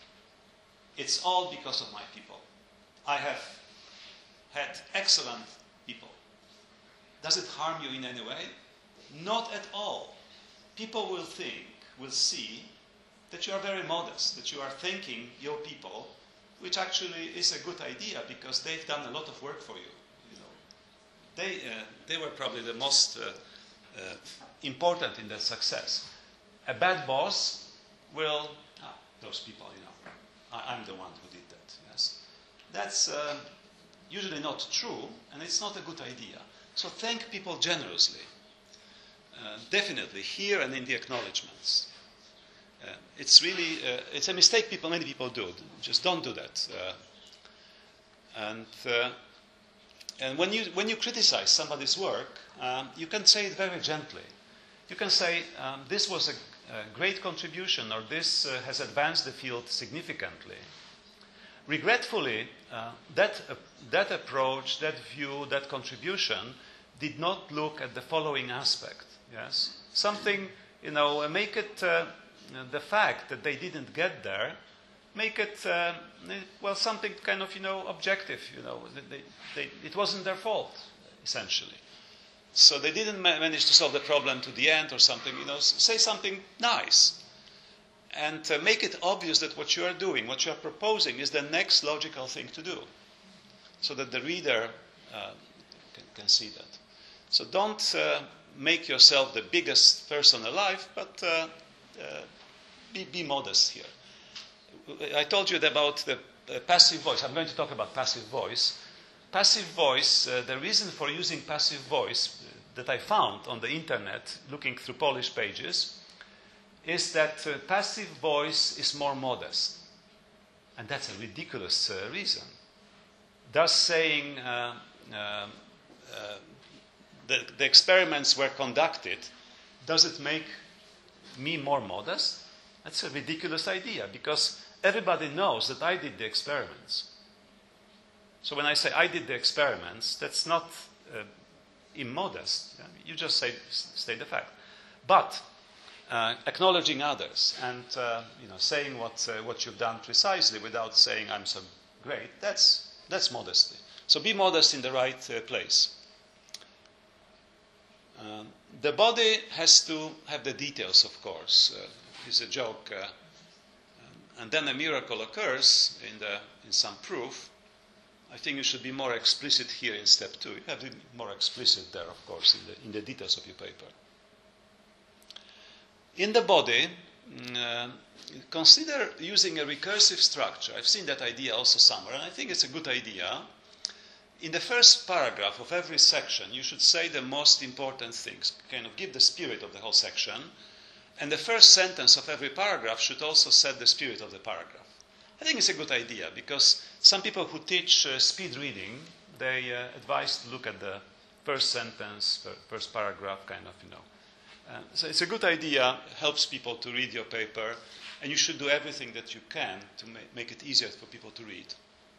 It's all because of my people. I have had excellent people. Does it harm you in any way? Not at all. People will think, will see that you are very modest, that you are thanking your people, which actually is a good idea because they've done a lot of work for you. You know, they uh, they were probably the most uh, uh, important in their success. A bad boss will, ah, those people, you know, I, I'm the one who did that, yes. That's uh, usually not true, and it's not a good idea. So thank people generously, uh, definitely, here and in the acknowledgements. Uh, it's really, uh, it's a mistake people, many people do. Just don't do that. Uh, and uh, and when you, when you criticize somebody's work, um, you can say it very gently. You can say, um, this was a Uh, great contribution, or this uh, has advanced the field significantly. Regretfully, uh, that, uh, that approach, that view, that contribution did not look at the following aspect. Yes, something, you know, uh, make it uh, the fact that they didn't get there, make it uh, well something kind of, you know, objective. You know, they, they, it wasn't their fault, essentially. So they didn't ma- manage to solve the problem to the end or something, you know, s- say something nice. And uh, make it obvious that what you are doing, what you are proposing is the next logical thing to do. So that the reader uh, can, can see that. So don't uh, make yourself the biggest person alive, but uh, uh, be, be modest here. I told you about the uh, passive voice. I'm going to talk about passive voice. Passive voice, uh, the reason for using passive voice uh, that I found on the internet, looking through Polish pages, is that uh, passive voice is more modest. And that's a ridiculous uh, reason. Thus saying uh, uh, uh, the, the experiments were conducted, does it make me more modest? That's a ridiculous idea, because everybody knows that I did the experiments. So when I say I did the experiments, that's not uh, immodest. You just say, state the fact. But uh, acknowledging others and uh, you know, saying what uh, what you've done precisely without saying I'm so great, that's that's modesty. So be modest in the right uh, place. Um, the body has to have the details, of course. Uh, it's a joke. Uh, and then a miracle occurs in, the, in some proof, I think you should be more explicit here in step two. You have to be more explicit there, of course, in the, in the details of your paper. In the body, uh, consider using a recursive structure. I've seen that idea also somewhere, and I think it's a good idea. In the first paragraph of every section, you should say the most important things, kind of give the spirit of the whole section, and the first sentence of every paragraph should also set the spirit of the paragraph. I think it's a good idea, because some people who teach uh, speed reading, they uh, advise to look at the first sentence, first paragraph, kind of, you know. Uh, so it's a good idea, helps people to read your paper, and you should do everything that you can to ma- make it easier for people to read.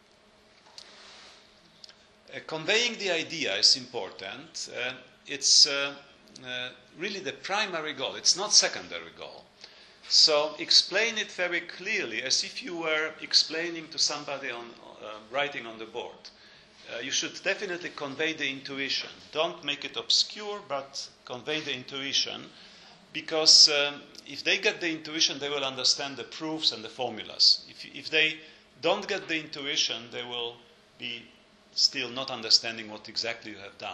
Uh, conveying the idea is important. Uh, it's uh, uh, really the primary goal. It's not secondary goal. So explain it very clearly, as if you were explaining to somebody on uh, writing on the board. Uh, you should definitely convey the intuition. Don't make it obscure, but convey the intuition, because um, if they get the intuition, they will understand the proofs and the formulas. If, if they don't get the intuition, they will be still not understanding what exactly you have done.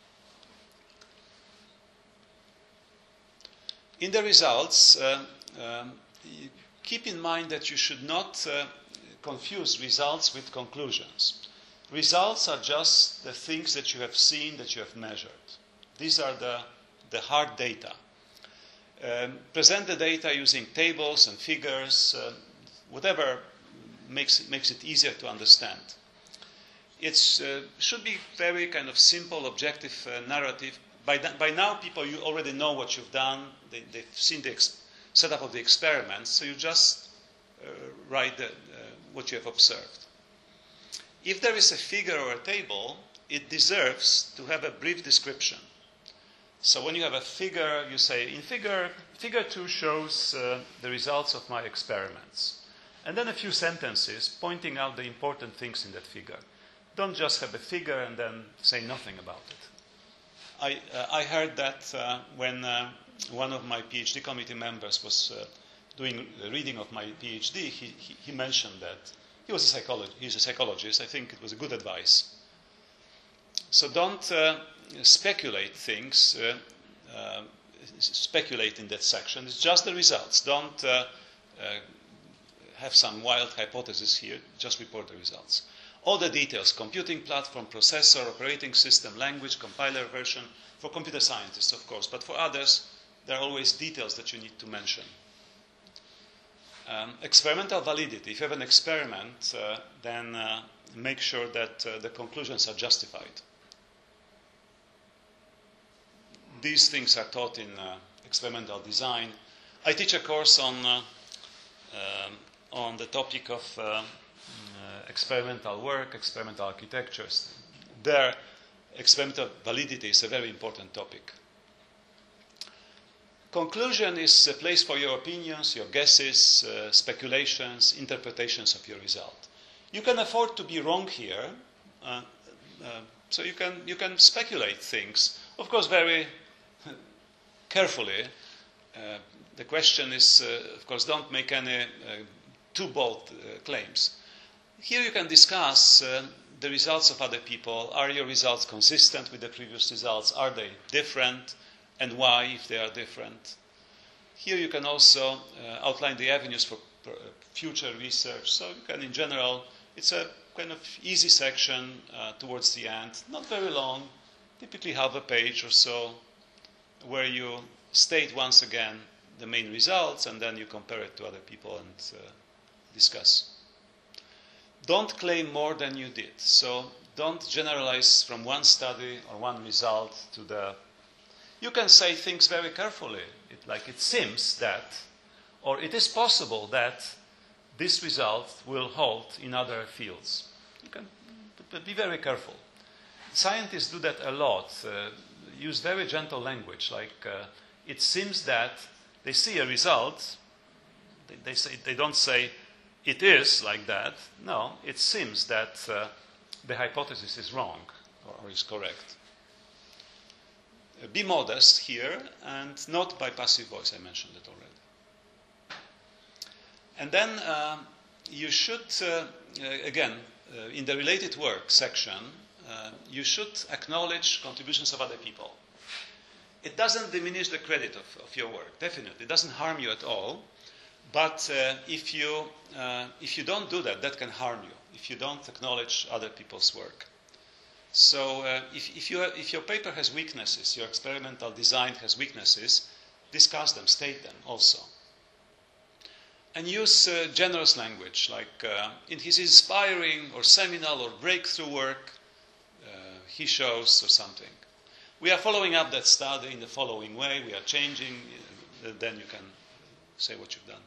In the results, uh, um, keep in mind that you should not uh, confuse results with conclusions. Results are just the things that you have seen, that you have measured. These are the, the hard data. Um, present the data using tables and figures, uh, whatever makes it, makes it easier to understand. It uh, should be very kind of simple, objective uh, narrative. By, th- by now, people you already know what you've done. They, they've seen the ex- setup of the experiments, so you just uh, write the, uh, what you have observed. If there is a figure or a table, it deserves to have a brief description. So when you have a figure, you say, in figure, figure two shows uh, the results of my experiments. And then a few sentences pointing out the important things in that figure. Don't just have a figure and then say nothing about it. I, uh, I heard that uh, when uh, one of my PhD committee members was uh, doing the reading of my PhD, he, he, he mentioned that. He was a psycholo- he's a psychologist. I think it was a good advice. So don't uh, speculate things, uh, uh, speculate in that section. It's just the results. Don't uh, uh, have some wild hypothesis here. Just report the results. All the details, computing platform, processor, operating system, language, compiler version, for computer scientists, of course. But for others, there are always details that you need to mention. Um, experimental validity. If you have an experiment, uh, then uh, make sure that uh, the conclusions are justified. These things are taught in uh, experimental design. I teach a course on, uh, um, on the topic of uh, uh, experimental work, experimental architectures. There, experimental validity is a very important topic. Conclusion is a place for your opinions, your guesses, uh, speculations, interpretations of your result. You can afford to be wrong here, uh, uh, so you can you can speculate things, of course, very carefully. Uh, the question is, uh, of course, don't make any uh, too bold uh, claims. Here you can discuss uh, the results of other people. Are your results consistent with the previous results? Are they different? And why, if they are different. Here you can also uh, outline the avenues for uh, future research. So you can, in general, it's a kind of easy section uh, towards the end, not very long, typically half a page or so, where you state once again the main results and then you compare it to other people and uh, discuss. Don't claim more than you did. So don't generalize from one study or one result to the You can say things very carefully, it, like it seems that, or it is possible that this result will hold in other fields. You can but be very careful. Scientists do that a lot, uh, use very gentle language, like uh, it seems that they see a result, they, they, say, they don't say it is like that. No, it seems that uh, the hypothesis is wrong or, or is correct. Be modest here, and not by passive voice. I mentioned it already. And then um, you should, uh, again, uh, in the related work section, uh, you should acknowledge contributions of other people. It doesn't diminish the credit of, of your work, definitely. It doesn't harm you at all. But uh, if, you, uh, if you don't do that, that can harm you, if you don't acknowledge other people's work. So uh, if, if, you, if your paper has weaknesses, your experimental design has weaknesses, discuss them, state them also. And use uh, generous language, like uh, in his inspiring or seminal or breakthrough work, uh, he shows or something. We are following up that study in the following way, we are changing, uh, then you can say what you've done.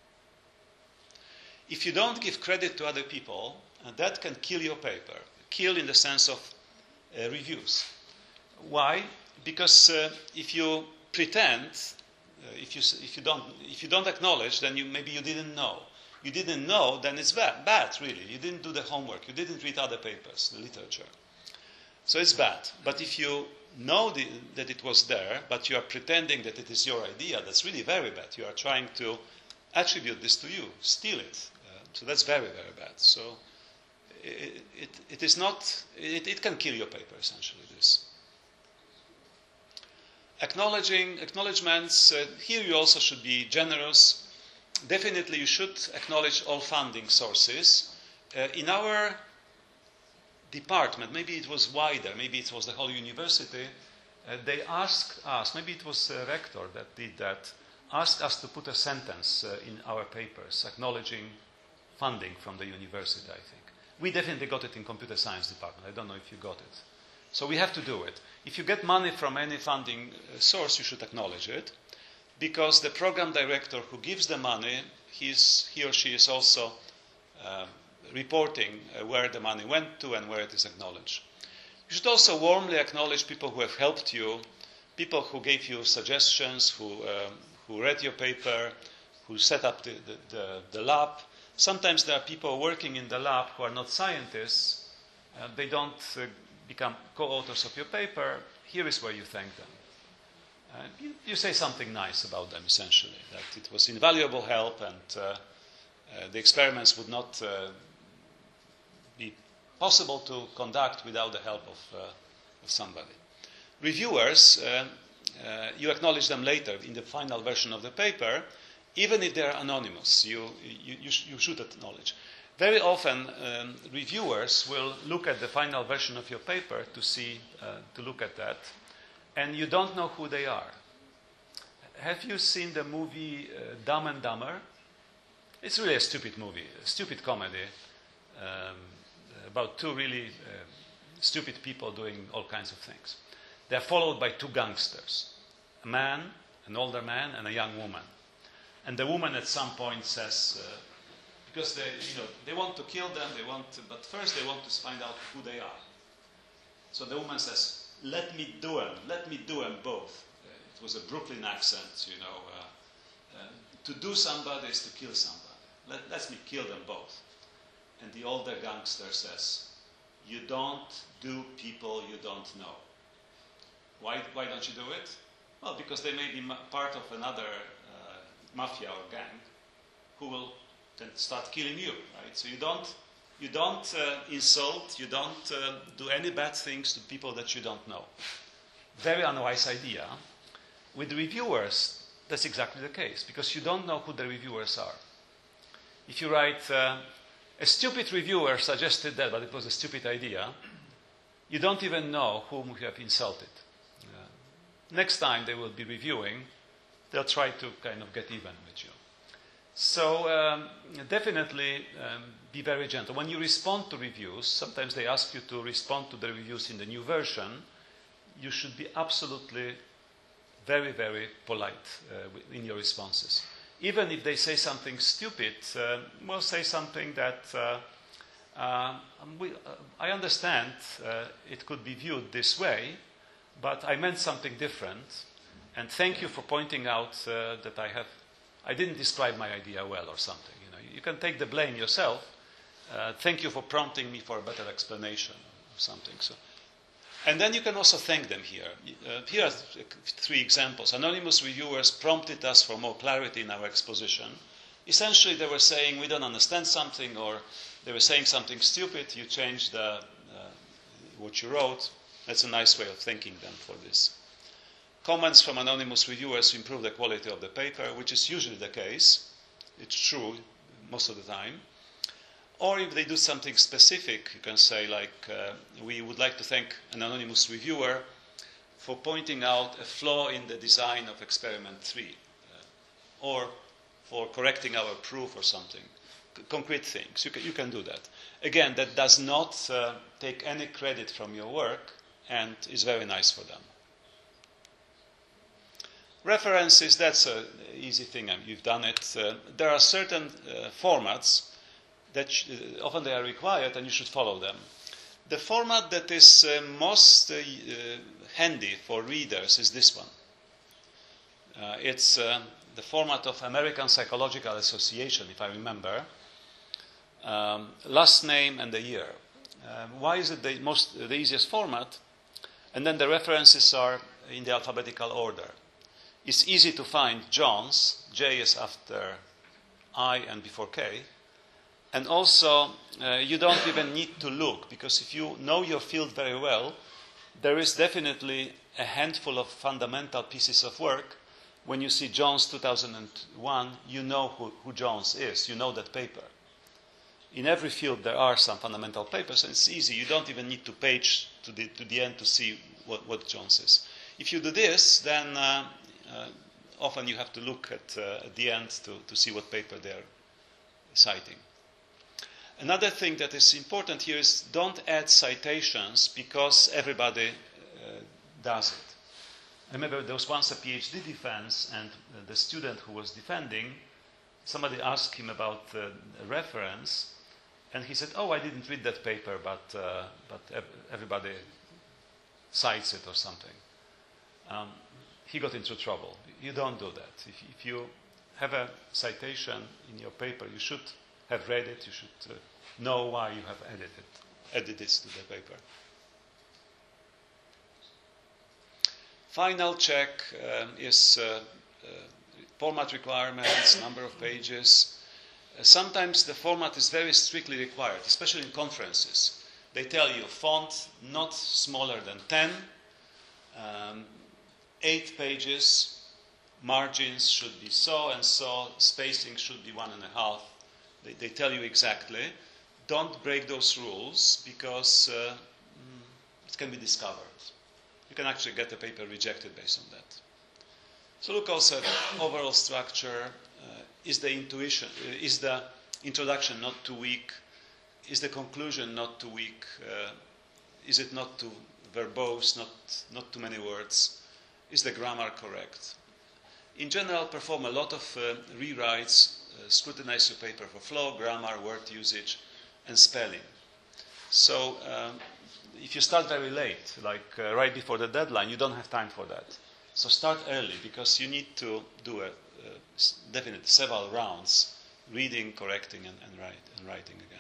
If you don't give credit to other people, uh, that can kill your paper. Kill in the sense of uh, reviews. Why? Because uh, if you pretend, uh, if you if you don't if you don't acknowledge, then you maybe you didn't know. You didn't know, then it's bad. Bad, really. You didn't do the homework. You didn't read other papers, the literature. So it's bad. But if you know the, that it was there, but you are pretending that it is your idea, that's really very bad. You are trying to attribute this to you, steal it. Uh, so that's very, very bad. So it, it, it is not, it, it can kill your paper, essentially, this. Acknowledging, acknowledgements, uh, here you also should be generous. Definitely you should acknowledge all funding sources. Uh, in our department, maybe it was wider, maybe it was the whole university, uh, they asked us, maybe it was the rector that did that, asked us to put a sentence uh, in our papers acknowledging funding from the university, I think. We definitely got it in computer science department. I don't know if you got it. So we have to do it. If you get money from any funding uh, source, you should acknowledge it, because the program director who gives the money, he's, he or she is also uh, reporting uh, where the money went to and where it is acknowledged. You should also warmly acknowledge people who have helped you, people who gave you suggestions, who, uh, who read your paper, who set up the, the, the, the lab. Sometimes there are people working in the lab who are not scientists. Uh, they don't uh, become co-authors of your paper. Here is where you thank them. Uh, you, you say something nice about them, essentially, that it was invaluable help and uh, uh, the experiments would not uh, be possible to conduct without the help of, uh, of somebody. Reviewers, uh, uh, you acknowledge them later in the final version of the paper, even if they are anonymous, you, you, you, sh- you should acknowledge. Very often, um, reviewers will look at the final version of your paper to see, uh, to look at that, and you don't know who they are. Have you seen the movie uh, Dumb and Dumber? It's really a stupid movie, a stupid comedy um, about two really uh, stupid people doing all kinds of things. They're followed by two gangsters, a man, an older man, and a young woman. And the woman at some point says, uh, because they, you know, they want to kill them, they want to, but first they want to find out who they are. So the woman says, let me do them, let me do them both. Uh, it was a Brooklyn accent, you know. Uh, uh, to do somebody is to kill somebody. Let, let me kill them both. And the older gangster says, you don't do people you don't know. Why, why don't you do it? Well, because they may be ma- part of another uh, mafia or gang who will then start killing you, right? So you don't, you don't uh, insult, you don't uh, do any bad things to people that you don't know. Very unwise idea. With reviewers, that's exactly the case, because you don't know who the reviewers are. If you write, uh, a stupid reviewer suggested that, but it was a stupid idea, you don't even know whom you have insulted. Uh, next time they will be reviewing, they'll try to kind of get even with you. So um, definitely um, be very gentle. When you respond to reviews, sometimes they ask you to respond to the reviews in the new version. You should be absolutely very, very polite uh, in your responses. Even if they say something stupid, uh, well, say something that uh, uh, we, uh, I understand uh, it could be viewed this way, but I meant something different. And thank you for pointing out uh, that I have, I didn't describe my idea well or something. You know, you can take the blame yourself. Uh, thank you for prompting me for a better explanation or something. So, and then you can also thank them here. Uh, here are th- three examples. Anonymous reviewers prompted us for more clarity in our exposition. essentially they were saying we don't understand something, or they were saying something stupid, you change the, uh, what you wrote. That's a nice way of thanking them for this. Comments from anonymous reviewers improve the quality of the paper, which is usually the case. It's true most of the time. Or if they do something specific, you can say like, uh, we would like to thank an anonymous reviewer for pointing out a flaw in the design of experiment three, uh, or for correcting our proof or something. C- concrete things, you can, you can do that. Again, that does not uh, take any credit from your work and is very nice for them. References, that's an easy thing, you've done it. Uh, there are certain uh, formats that sh- uh, often they are required and you should follow them. The format that is uh, most uh, uh, handy for readers is this one. Uh, it's uh, the format of American Psychological Association, if I remember. Um, last name and the year. Uh, why is it the most the easiest format? And then the references are in the alphabetical order. It's easy to find John's, J is after I and before K. And also, uh, you don't even need to look, because if you know your field very well, there is definitely a handful of fundamental pieces of work. When you see Jones two thousand one, you know who, who Jones is. You know that paper. In every field, there are some fundamental papers, and it's easy. You don't even need to page to the, to the end to see what, what Jones is. If you do this, then uh, uh, often you have to look at, uh, at the end to, to see what paper they're citing. Another thing that is important here is don't add citations because everybody uh, does it. I remember there was once a PhD defense, and uh, the student who was defending, somebody asked him about uh, a reference, and he said, oh, I didn't read that paper, but, uh, but ev- everybody cites it or something. Um, he got into trouble. You don't do that. If, if you have a citation in your paper, you should have read it, you should uh, know why you have added it, added this to the paper. Final check um, is uh, uh, format requirements, number of pages. Uh, sometimes the format is very strictly required, especially in conferences. They tell you font not smaller than ten, um, eight pages, margins should be so and so, spacing should be one and a half. They, they tell you exactly. Don't break those rules because uh, it can be discovered. You can actually get a paper rejected based on that. So look also at overall structure. Uh, is the intuition, uh, is the introduction not too weak? Is the conclusion not too weak? Uh, is it not too verbose, not, not too many words? Is the grammar correct? In general, perform a lot of uh, rewrites, uh, scrutinize your paper for flow, grammar, word usage, and spelling. So um, if you start very late, like uh, right before the deadline, you don't have time for that. So start early, because you need to do a, a definitely several rounds, reading, correcting, and, and, write, and writing again.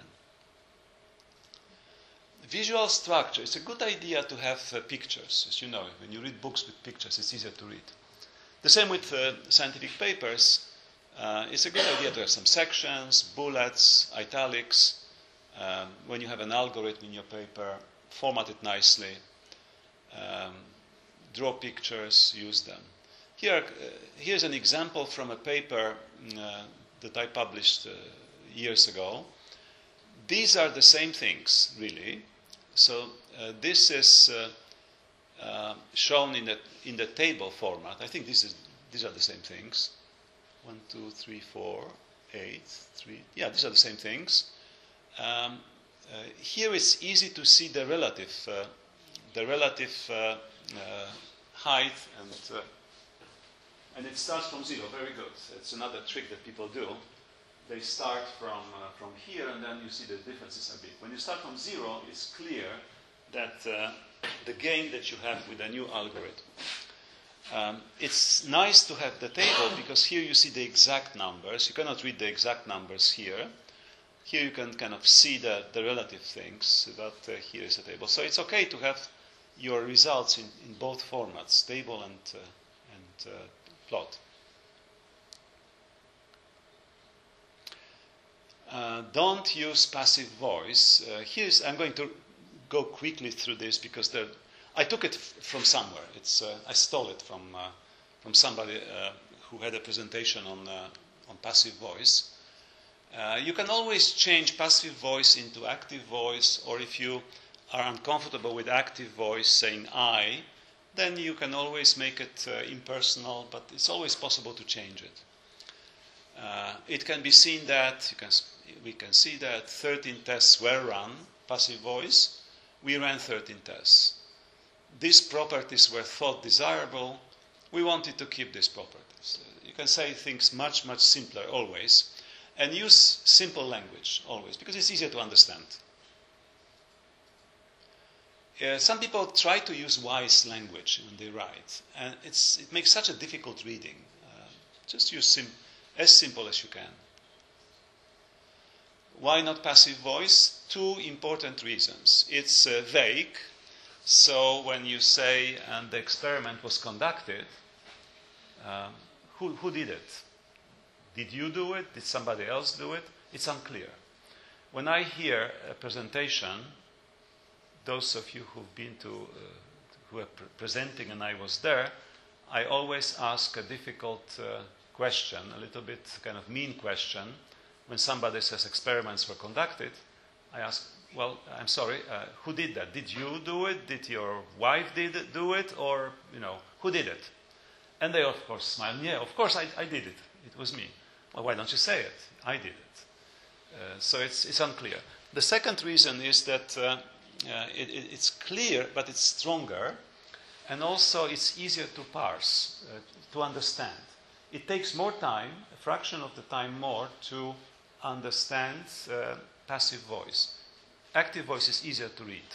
Visual structure. It's a good idea to have uh, pictures. As you know, when you read books with pictures, it's easier to read. The same with uh, scientific papers. Uh, it's a good idea to have some sections, bullets, italics. Um, when you have an algorithm in your paper, format it nicely. Um, draw pictures, use them. Here, uh, here's an example from a paper uh, that I published uh, years ago. These are the same things, really. So uh, this is uh, uh, shown in the in the table format. I think this is these are the same things. One, two, three, four, eight, three. Yeah, these are the same things. Um, uh, here it's easy to see the relative uh, the relative uh, uh, height, and uh, and it starts from zero. Very good. It's another trick that people do. They start from uh, from here, and then you see the differences are big. When you start from zero, it's clear that uh, the gain that you have with a new algorithm. Um, it's nice to have the table, because here you see the exact numbers. You cannot read the exact numbers here. Here you can kind of see the, the relative things, but uh, here is a table. So it's okay to have your results in, in both formats, table and, uh, and uh, plot. uh, don't use passive voice. Uh, here's, I'm going to go quickly through this because there, I took it f- from somewhere. It's, uh, I stole it from, uh, from somebody uh, who had a presentation on, uh, on passive voice. Uh, you can always change passive voice into active voice, or if you are uncomfortable with active voice saying I, then you can always make it uh, impersonal, but it's always possible to change it. Uh, it can be seen that, you can, we can see that thirteen tests were run, passive voice. We ran thirteen tests. These properties were thought desirable. We wanted to keep these properties. Uh, you can say things much, much simpler always, and use simple language always, because it's easier to understand. Uh, some people try to use wise language when they write, and it's, it makes such a difficult reading. Uh, just use sim- as simple as you can. Why not passive voice? Two important reasons. It's uh, vague, so when you say, and the experiment was conducted, um, who, who did it? Did you do it? Did somebody else do it? It's unclear. When I hear a presentation, those of you who've been to, uh, who are pre- presenting and I was there, I always ask a difficult uh, question, a little bit kind of mean question. When somebody says experiments were conducted, I ask, well, I'm sorry, uh, who did that? Did you do it? Did your wife did it, do it? Or, you know, who did it? And they, of course, smile. Yeah, of course, I, I did it. It was me. Well, why don't you say it? I did it. Uh, so it's, it's unclear. The second reason is that uh, uh, it, it, it's clear, but it's stronger, and also it's easier to parse, uh, to understand. It takes more time, a fraction of the time more, to understand uh, passive voice. Active voice is easier to read.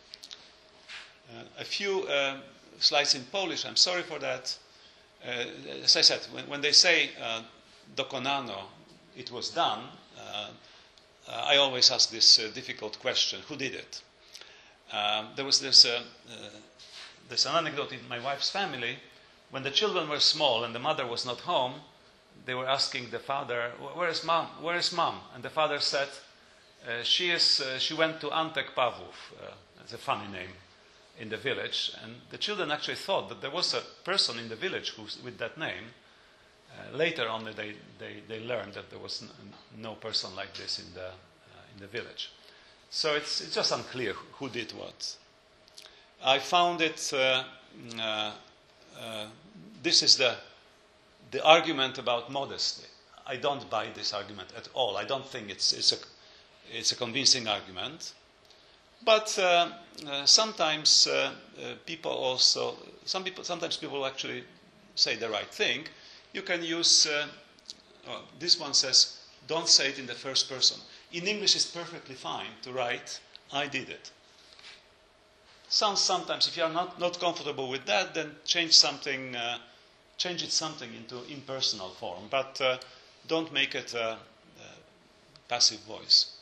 Uh, a few uh, slides in Polish, I'm sorry for that. Uh, as I said, when, when they say uh, dokonano, it was done, uh, uh, I always ask this uh, difficult question, who did it? Um, there was this, uh, uh, this an anecdote in my wife's family. When the children were small and the mother was not home, they were asking the father, where is mom? Where is mom? And the father said, uh, she, is, uh, she went to Antek Pawłów. Uh, it's a funny name in the village. And the children actually thought that there was a person in the village who's, with that name. Uh, later on, they, they, they learned that there was n- no person like this in the, uh, in the village. So it's, it's just unclear who did what. I found it, uh, uh, uh, this is the, the argument about modesty. I don't buy this argument at all. I don't think it's, it's, a, it's a convincing argument. But uh, uh, sometimes uh, uh, people also, some people, sometimes people actually say the right thing. You can use, uh, well, this one says, don't say it in the first person. In English, it's perfectly fine to write, I did it. Sounds sometimes, if you are not, not comfortable with that, then change something, uh, change it something into impersonal form, but uh, don't make it a, a passive voice.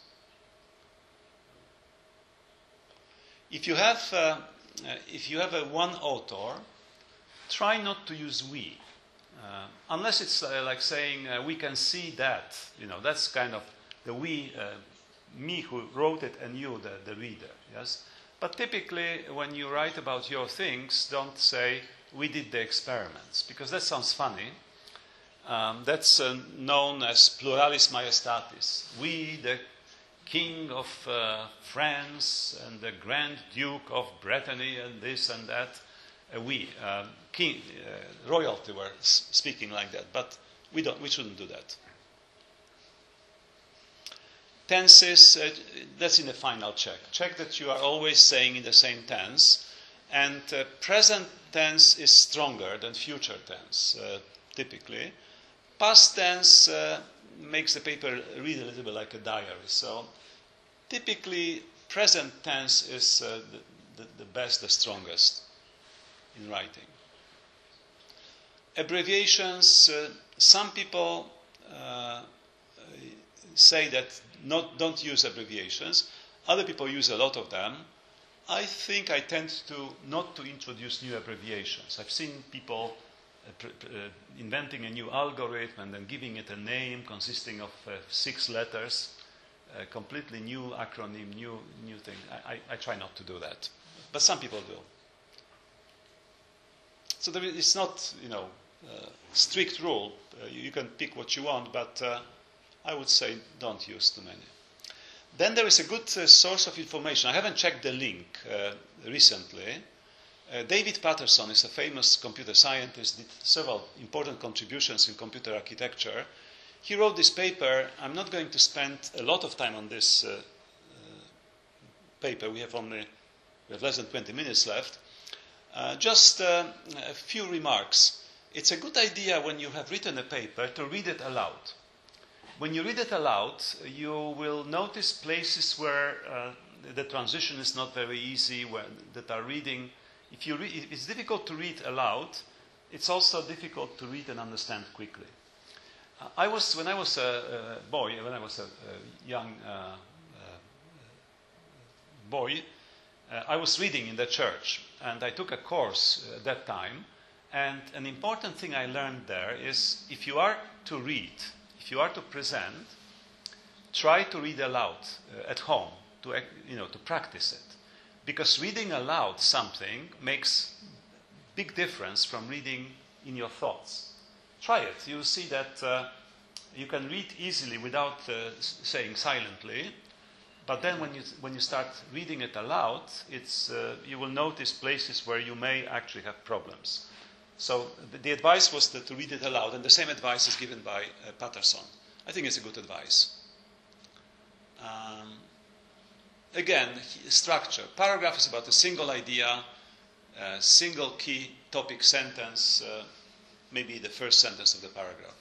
If you have, uh, uh, if you have a one author, try not to use we, uh, unless it's uh, like saying uh, we can see that. You know, that's kind of the we, uh, me who wrote it, and you, the, the reader. Yes, but typically when you write about your things, don't say we did the experiments, because that sounds funny. Um, that's uh, known as pluralis majestatis. We, the King of uh, France and the Grand Duke of Brittany and this and that, uh, we, uh, king, uh, royalty were s- speaking like that, but we don't. We shouldn't do that. Tenses, uh, that's in the final check. Check that you are always saying in the same tense, and uh, present tense is stronger than future tense, uh, typically. Past tense uh, makes the paper read a little bit like a diary, so typically, present tense is uh, the, the, the best, the strongest in writing. Abbreviations, uh, some people uh, say that not, don't use abbreviations. Other people use a lot of them. I think I tend to not to introduce new abbreviations. I've seen people uh, pr- pr- uh, inventing a new algorithm and then giving it a name consisting of uh, six letters. a completely new acronym, new new thing. I, I, I try not to do that, but some people do. So there is, it's not, you know, uh, strict rule. Uh, you, you can pick what you want, but uh, I would say don't use too many. Then there is a good uh, source of information. I haven't checked the link uh, recently. Uh, David Patterson is a famous computer scientist, did several important contributions in computer architecture. He wrote this paper. I'm not going to spend a lot of time on this uh, uh, paper. We have only we have less than twenty minutes left. Uh, just uh, a few remarks. It's a good idea when you have written a paper to read it aloud. When you read it aloud, you will notice places where uh, the transition is not very easy, where, that are reading. If, you re- if it's difficult to read aloud, it's also difficult to read and understand quickly. Uh, I was, when I was a, a boy, when I was a, a young uh, uh, boy, uh, I was reading in the church, and I took a course at that time. And an important thing I learned there is if you are to read, if you are to present, try to read aloud uh, at home, to, you know, to practice it. Because reading aloud something makes big difference from reading in your thoughts. Try it. You'll see that uh, you can read easily without uh, saying silently. But then when you, when you start reading it aloud, it's, uh, you will notice places where you may actually have problems. So the, the advice was that to read it aloud, and the same advice is given by uh, Patterson. I think it's a good advice. Um, again, structure. Paragraph is about a single idea, a single key topic sentence, uh, maybe the first sentence of the paragraph.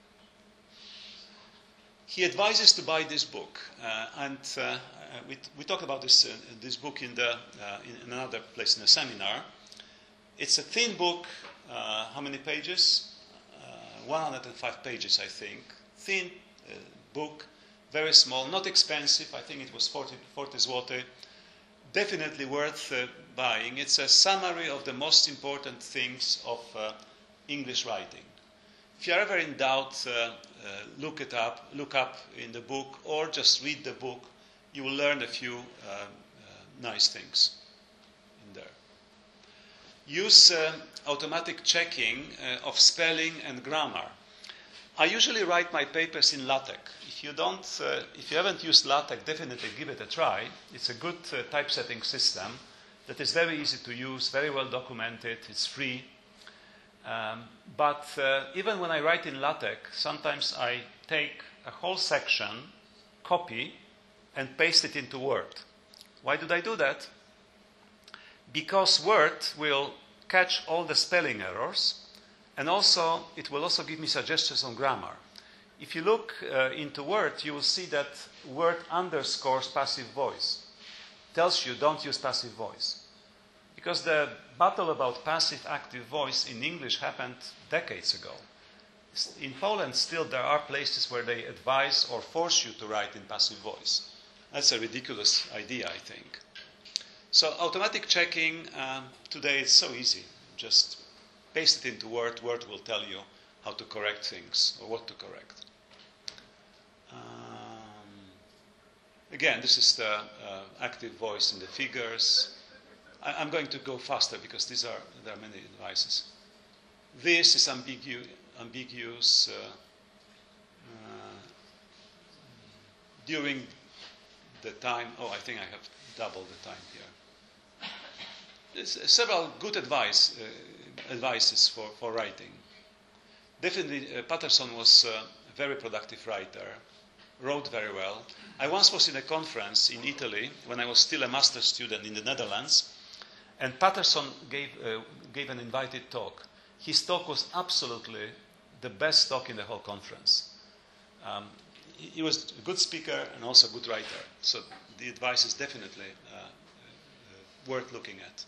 He advises to buy this book, uh, and uh, we, we talk about this, uh, this book in, the, uh, in another place in the seminar. It's a thin book. Uh, how many pages? Uh, one hundred five pages, I think. Thin uh, book, very small, not expensive. I think it was forty, forty zloty. Definitely worth uh, buying. It's a summary of the most important things of uh, English writing. If you're ever in doubt, uh, uh, look it up, look up in the book, or just read the book. You will learn a few uh, uh, nice things in there. Use uh, automatic checking uh, of spelling and grammar. I usually write my papers in LaTeX. If you don't, uh, if you haven't used LaTeX, definitely give it a try. It's a good uh, typesetting system that is very easy to use, very well documented. It's free. Um, but uh, even when I write in LaTeX, sometimes I take a whole section, copy, and paste it into Word. Why did I do that? Because Word will catch all the spelling errors, and also it will also give me suggestions on grammar. If you look uh, into Word, you will see that Word underscores passive voice. Tells you don't use passive voice. Because the battle about passive active voice in English happened decades ago. In Poland still there are places where they advise or force you to write in passive voice. That's a ridiculous idea, I think. So automatic checking, um, today it's so easy. Just paste it into Word. Word will tell you how to correct things or what to correct. Um, again, this is the uh, active voice in the figures. I, I'm going to go faster because these are there are many devices. This is ambigu ambiguous. Uh, uh, during the time, oh, I think I have double the time here. There's several good advice, uh, advices for, for writing. Definitely, uh, Patterson was uh, a very productive writer, wrote very well. I once was in a conference in Italy when I was still a master's student in the Netherlands, and Patterson gave, uh, gave an invited talk. His talk was absolutely the best talk in the whole conference. Um, he, he was a good speaker and also a good writer, so the advice is definitely uh, uh, worth looking at.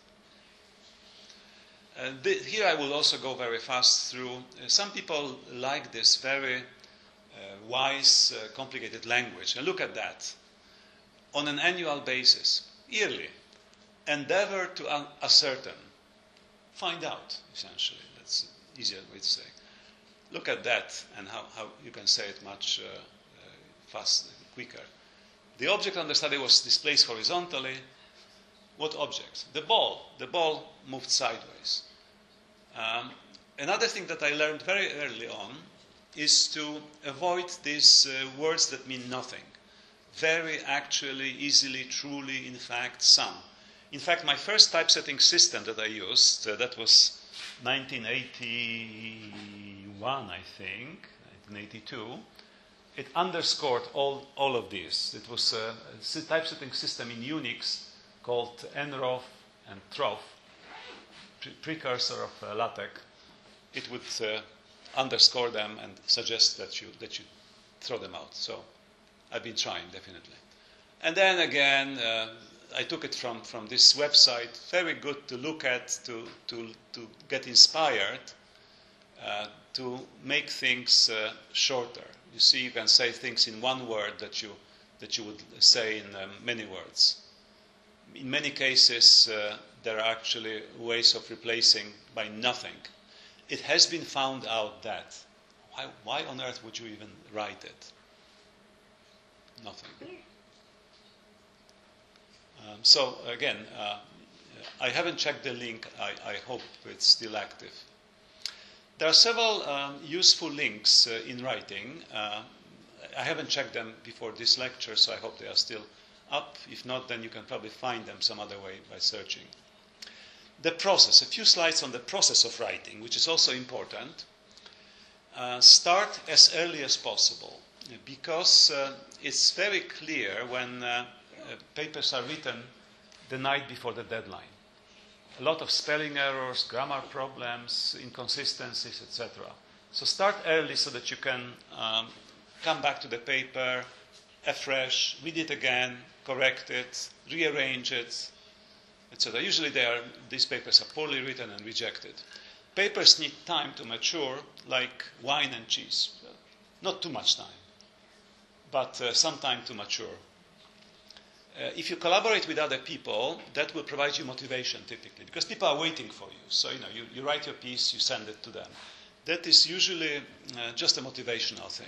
Uh, the, here I will also go very fast through. Uh, some people like this very uh, wise, uh, complicated language. And look at that. On an annual basis, yearly, endeavor to un- ascertain. Find out, essentially. That's an easier way to say. Look at that and how, how you can say it much uh, uh, fast, quicker. The object on the study was displaced horizontally. What object? The ball. The ball moved sideways. Um, another thing that I learned very early on is to avoid these uh, words that mean nothing. Very, actually, easily, truly, in fact, some. In fact, my first typesetting system that I used, uh, that was nineteen eighty-one, I think, nineteen eighty-two, it underscored all, all of these. It was a typesetting system in Unix called nroff and troff, pre- precursor of uh, LaTeX. It would uh, underscore them and suggest that you that you throw them out. So I've been trying, definitely. And then again, uh, I took it from, from this website. Very good to look at, to to to get inspired, uh, to make things uh, shorter. You see, you can say things in one word that you that you would say in um, many words. In many cases, uh, there are actually ways of replacing by nothing. It has been found out that why, why on earth would you even write it? Nothing. Um, so again, uh, I haven't checked the link. I, I hope it's still active. There are several um, useful links uh, in writing. Uh, I haven't checked them before this lecture, so I hope they are still up. If not, then you can probably find them some other way by searching. The process, a few slides on the process of writing, which is also important. Uh, start as early as possible, because uh, it's very clear when uh, uh, papers are written the night before the deadline. A lot of spelling errors, grammar problems, inconsistencies, et cetera. So start early so that you can um, come back to the paper afresh, read it again, correct it, rearrange it, et cetera. Usually they are, these papers are poorly written and rejected. Papers need time to mature, like wine and cheese. Not too much time, but uh, some time to mature. Uh, if you collaborate with other people, that will provide you motivation typically, because people are waiting for you. So, you know, you, you write your piece, you send it to them. That is usually uh, just a motivational thing.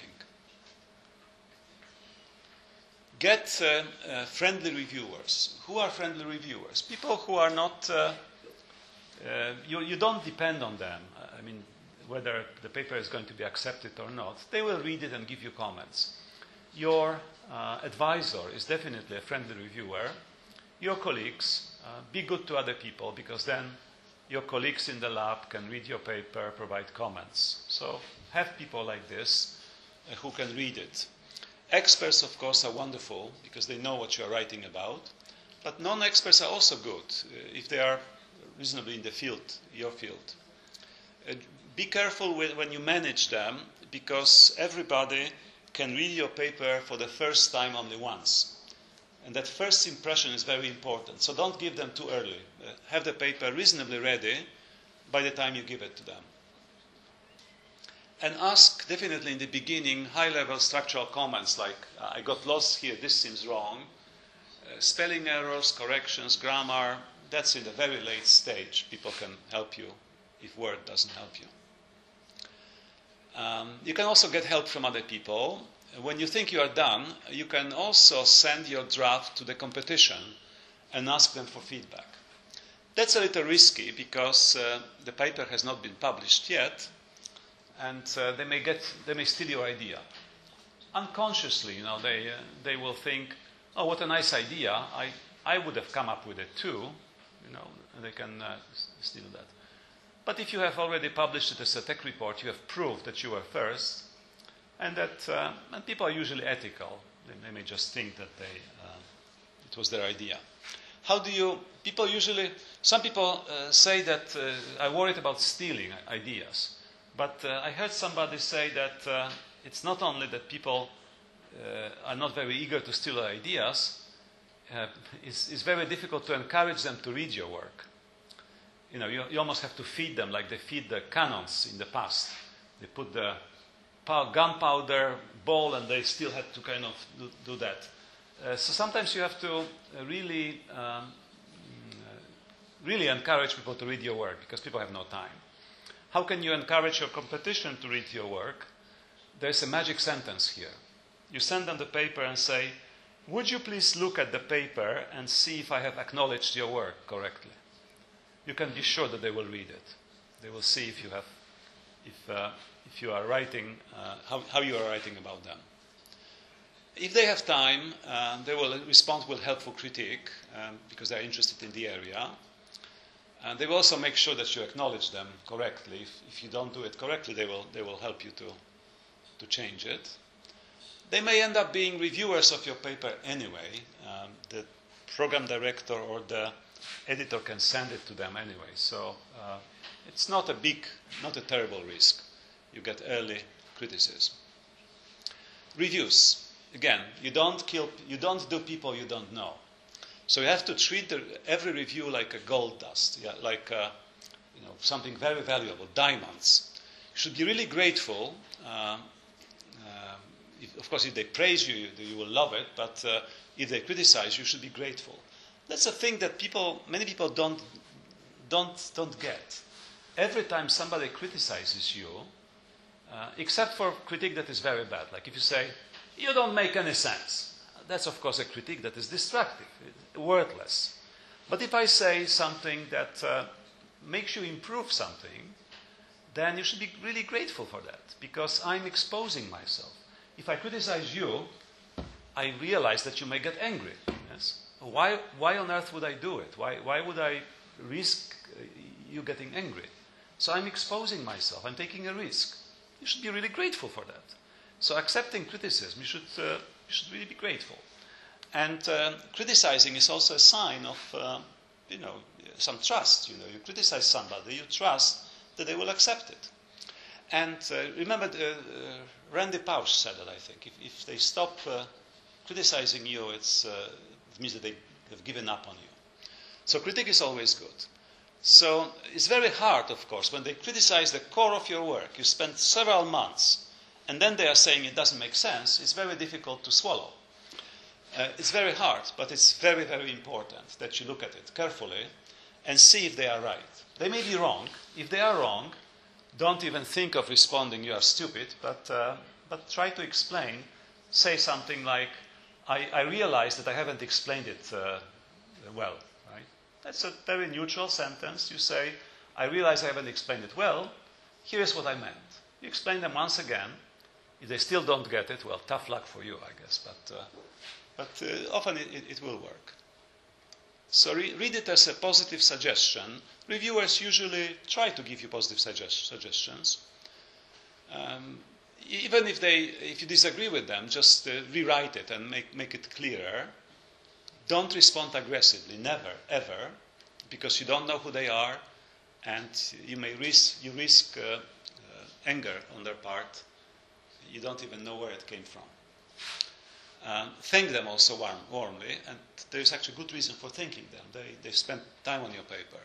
Get uh, uh, friendly reviewers. Who are friendly reviewers? People who are not, uh, uh, you, you don't depend on them. I mean, whether the paper is going to be accepted or not. They will read it and give you comments. Your uh, advisor is definitely a friendly reviewer. Your colleagues, uh, be good to other people, because then your colleagues in the lab can read your paper, provide comments. So have people like this uh, who can read it. Experts, of course, are wonderful because they know what you are writing about, but non-experts are also good uh, if they are reasonably in the field, your field. Uh, be careful with, when you manage them, because everybody can read your paper for the first time only once. And that first impression is very important. So don't give them too early. Uh, have the paper reasonably ready by the time you give it to them. And ask, definitely in the beginning, high-level structural comments like, I got lost here, this seems wrong. Uh, spelling errors, corrections, grammar, that's in the very late stage. People can help you if Word doesn't help you. Um, you can also get help from other people. When you think you are done, you can also send your draft to the competition and ask them for feedback. That's a little risky because uh, the paper has not been published yet, and uh, they may get, they may steal your idea. Unconsciously, you know, they uh, they will think, oh, what a nice idea! I I would have come up with it too, you know. And they can uh, steal that. But if you have already published it as a tech report, you have proved that you were first, and that uh, and people are usually ethical. They, they may just think that they uh, it was their idea. How do you? People usually. Some people uh, say that uh, I'm worried about stealing ideas, but uh, I heard somebody say that uh, it's not only that people uh, are not very eager to steal ideas. Uh, it's, it's very difficult to encourage them to read your work. You know, you, you almost have to feed them like they feed the cannons in the past. They put the gunpowder ball and they still had to kind of do, do that. Uh, so sometimes you have to uh, really, um, really encourage people to read your work because people have no time. How can you encourage your competition to read your work? There's a magic sentence here. You send them the paper and say, would you please look at the paper and see if I have acknowledged your work correctly? You can be sure that they will read it. They will see if you have, if, uh, if you are writing, uh, how, how you are writing about them. If they have time, uh, they will respond with helpful critique um, because they are interested in the area. And they will also make sure that you acknowledge them correctly. If, if you don't do it correctly, they will, they will help you to, to change it. They may end up being reviewers of your paper anyway. Um, the program director or the editor can send it to them anyway. So uh, it's not a big, not a terrible risk. You get early criticism. Reviews. Again, you don't kill, you don't do people you don't know. So you have to treat the, every review like a gold dust, yeah, like uh, you know, something very valuable, diamonds. You should be really grateful. Uh, uh, if, of course, if they praise you, you, you will love it. But uh, if they criticize, you should be grateful. That's a thing that people, many people don't, don't, don't get. Every time somebody criticizes you, uh, except for critique that is very bad, like if you say, you don't make any sense. That's, of course, a critique that is destructive, worthless. But if I say something that uh, makes you improve something, then you should be really grateful for that, because I'm exposing myself. If I criticize you, I realize that you may get angry. Yes? Why, why on earth would I do it? Why, why would I risk uh, you getting angry? So I'm exposing myself. I'm taking a risk. You should be really grateful for that. So accepting criticism, you should, uh, you should really be grateful. And uh, criticizing is also a sign of, uh, you know, some trust. You know, you criticize somebody, you trust that they will accept it. And uh, remember, uh, uh, Randy Pausch said that, I think. If, if they stop uh, criticizing you, it's, uh, it means that they have given up on you. So critique is always good. So it's very hard, of course, when they criticize the core of your work. You spend several months and then they are saying it doesn't make sense. It's very difficult to swallow. Uh, it's very hard, but it's very, very important that you look at it carefully and see if they are right. They may be wrong. If they are wrong, don't even think of responding, you are stupid, but, uh, but try to explain. Say something like, I, I realize that I haven't explained it uh, well. Right? That's a very neutral sentence. You say, I realize I haven't explained it well. Here's what I meant. You explain them once again. If they still don't get it, well, tough luck for you, I guess. But, uh, but uh, often it, it will work. So re- read it as a positive suggestion. Reviewers usually try to give you positive suggest- suggestions. Um, even if they, if you disagree with them, just uh, rewrite it and make, make it clearer. Don't respond aggressively, never, ever, because you don't know who they are, and you may risk, you risk uh, uh, anger on their part. You don't even know where it came from. Um, thank them also warm, warmly, and there is actually good reason for thanking them. They, they spent time on your paper.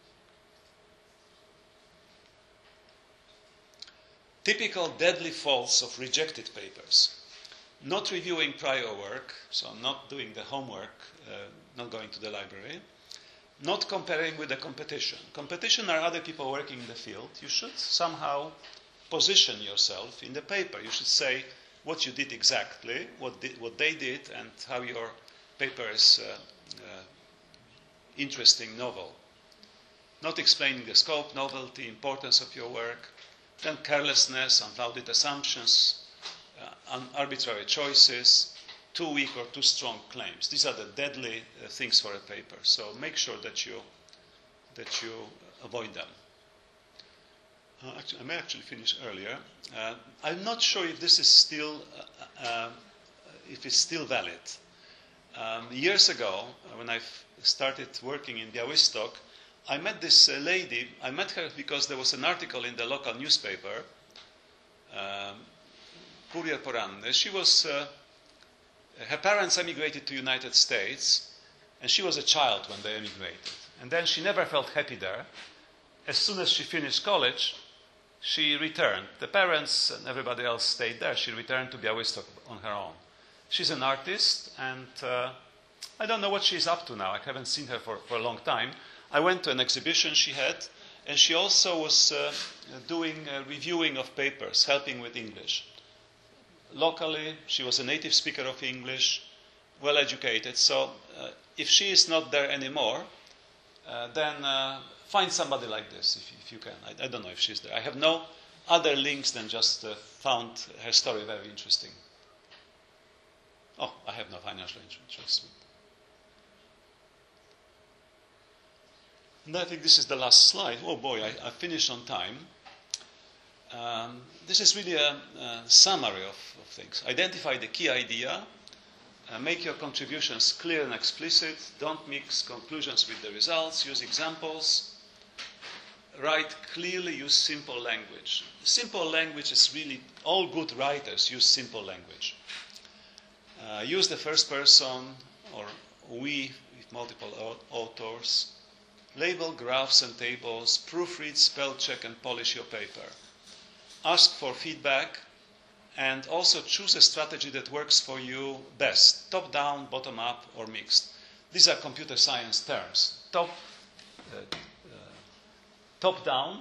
Typical deadly faults of rejected papers. Not reviewing prior work, so not doing the homework, uh, not going to the library. Not comparing with the competition. Competition are other people working in the field. You should somehow position yourself in the paper. You should say what you did exactly, what, did, what they did, and how your paper is uh, uh, interesting, novel. Not explaining the scope, novelty, importance of your work. Then carelessness, unfounded assumptions, uh, arbitrary choices, too weak or too strong claims. These are the deadly uh, things for a paper. So make sure that you that you avoid them. Uh, actually, I may actually finish earlier. Uh, I'm not sure if this is still uh, uh, if it's still valid. Um, years ago, when I started working in Białystok, I met this uh, lady. I met her because there was an article in the local newspaper, um, Kurier Poranny. She was, uh, her parents emigrated to the United States, and she was a child when they emigrated. And then she never felt happy there. As soon as she finished college, she returned. The parents and everybody else stayed there. She returned to Białystok on her own. She's an artist, and uh, I don't know what she's up to now. I haven't seen her for, for a long time. I went to an exhibition she had, and she also was uh, doing uh, reviewing of papers, helping with English. Locally, she was a native speaker of English, well educated. So uh, if she is not there anymore, uh, then uh, find somebody like this if, if you can. I, I don't know if she's there. I have no other links than just uh, found her story very interesting. Oh, I have no financial interest. And I think this is the last slide. Oh boy, I, I finished on time. Um, this is really a, a summary of, of things. Identify the key idea. Uh, make your contributions clear and explicit. Don't mix conclusions with the results. Use examples. Write clearly. Use simple language. Simple language is really, all good writers use simple language. Uh, use the first person or we with multiple authors. Label graphs and tables. Proofread, spell check, and polish your paper. Ask for feedback. And also choose a strategy that works for you best. Top-down, bottom-up, or mixed. These are computer science terms. Top, uh, uh, top-down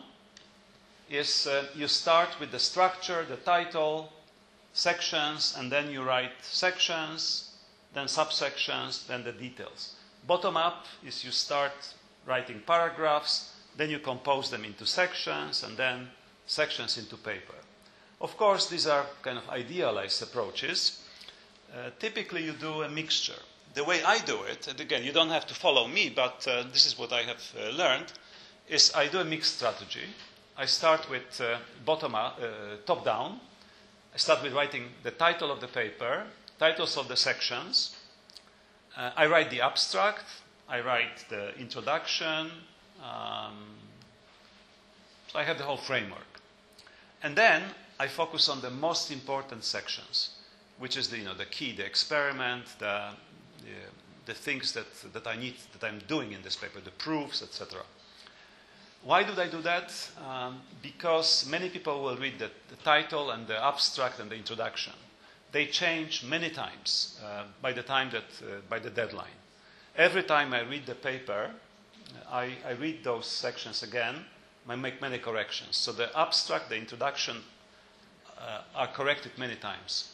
is uh, you start with the structure, the title, sections, and then you write sections, then subsections, then the details. Bottom-up is you start writing paragraphs, then you compose them into sections, and then sections into paper. Of course, these are kind of idealized approaches. Uh, typically, you do a mixture. The way I do it, and again, you don't have to follow me, but uh, this is what I have uh, learned, is I do a mixed strategy. I start with uh, bottom up, uh, top down. I start with writing the title of the paper, titles of the sections. Uh, I write the abstract. I write the introduction. Um, so I have the whole framework. And then I focus on the most important sections, which is the, you know, the key, the experiment, the, the, the things that, that I need, that I'm doing in this paper, the proofs, et cetera. Why do I do that? Um, because many people will read the, the title and the abstract and the introduction. They change many times uh, by the time that, uh, by the deadline. Every time I read the paper, I, I read those sections again. I make many corrections. So the abstract, the introduction, uh, are corrected many times.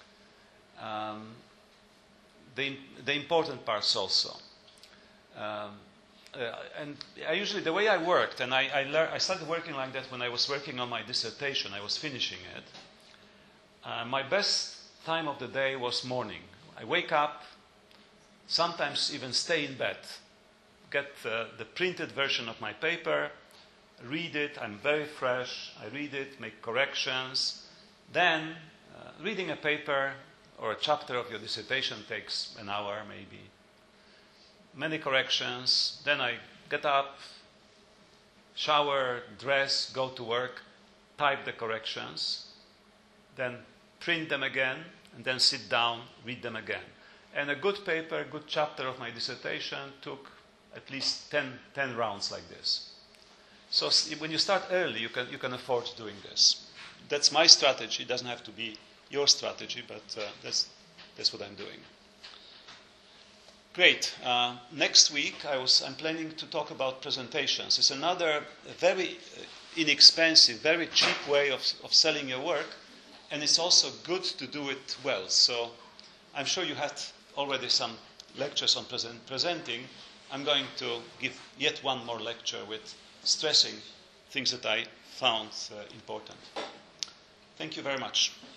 Um, the, the important parts also. Um, uh, and I usually, the way I worked, and I, I, learned, I started working like that when I was working on my dissertation. I was finishing it. Uh, my best time of the day was morning. I wake up, sometimes even stay in bed, get uh, the printed version of my paper, read it, I'm very fresh, I read it, make corrections. Then, uh, reading a paper or a chapter of your dissertation takes an hour maybe. Many corrections, then I get up, shower, dress, go to work, type the corrections, then print them again, and then sit down, read them again. And a good paper, a good chapter of my dissertation took at least ten, ten rounds like this. So when you start early, you can, you can afford doing this. That's my strategy. It doesn't have to be your strategy, but uh, that's, that's what I'm doing. Great. Uh, next week, I was, I'm planning to talk about presentations. It's another very inexpensive, very cheap way of, of selling your work, and it's also good to do it well. So I'm sure you had already some lectures on present, presenting. I'm going to give yet one more lecture with stressing things that I found uh, important. Thank you very much.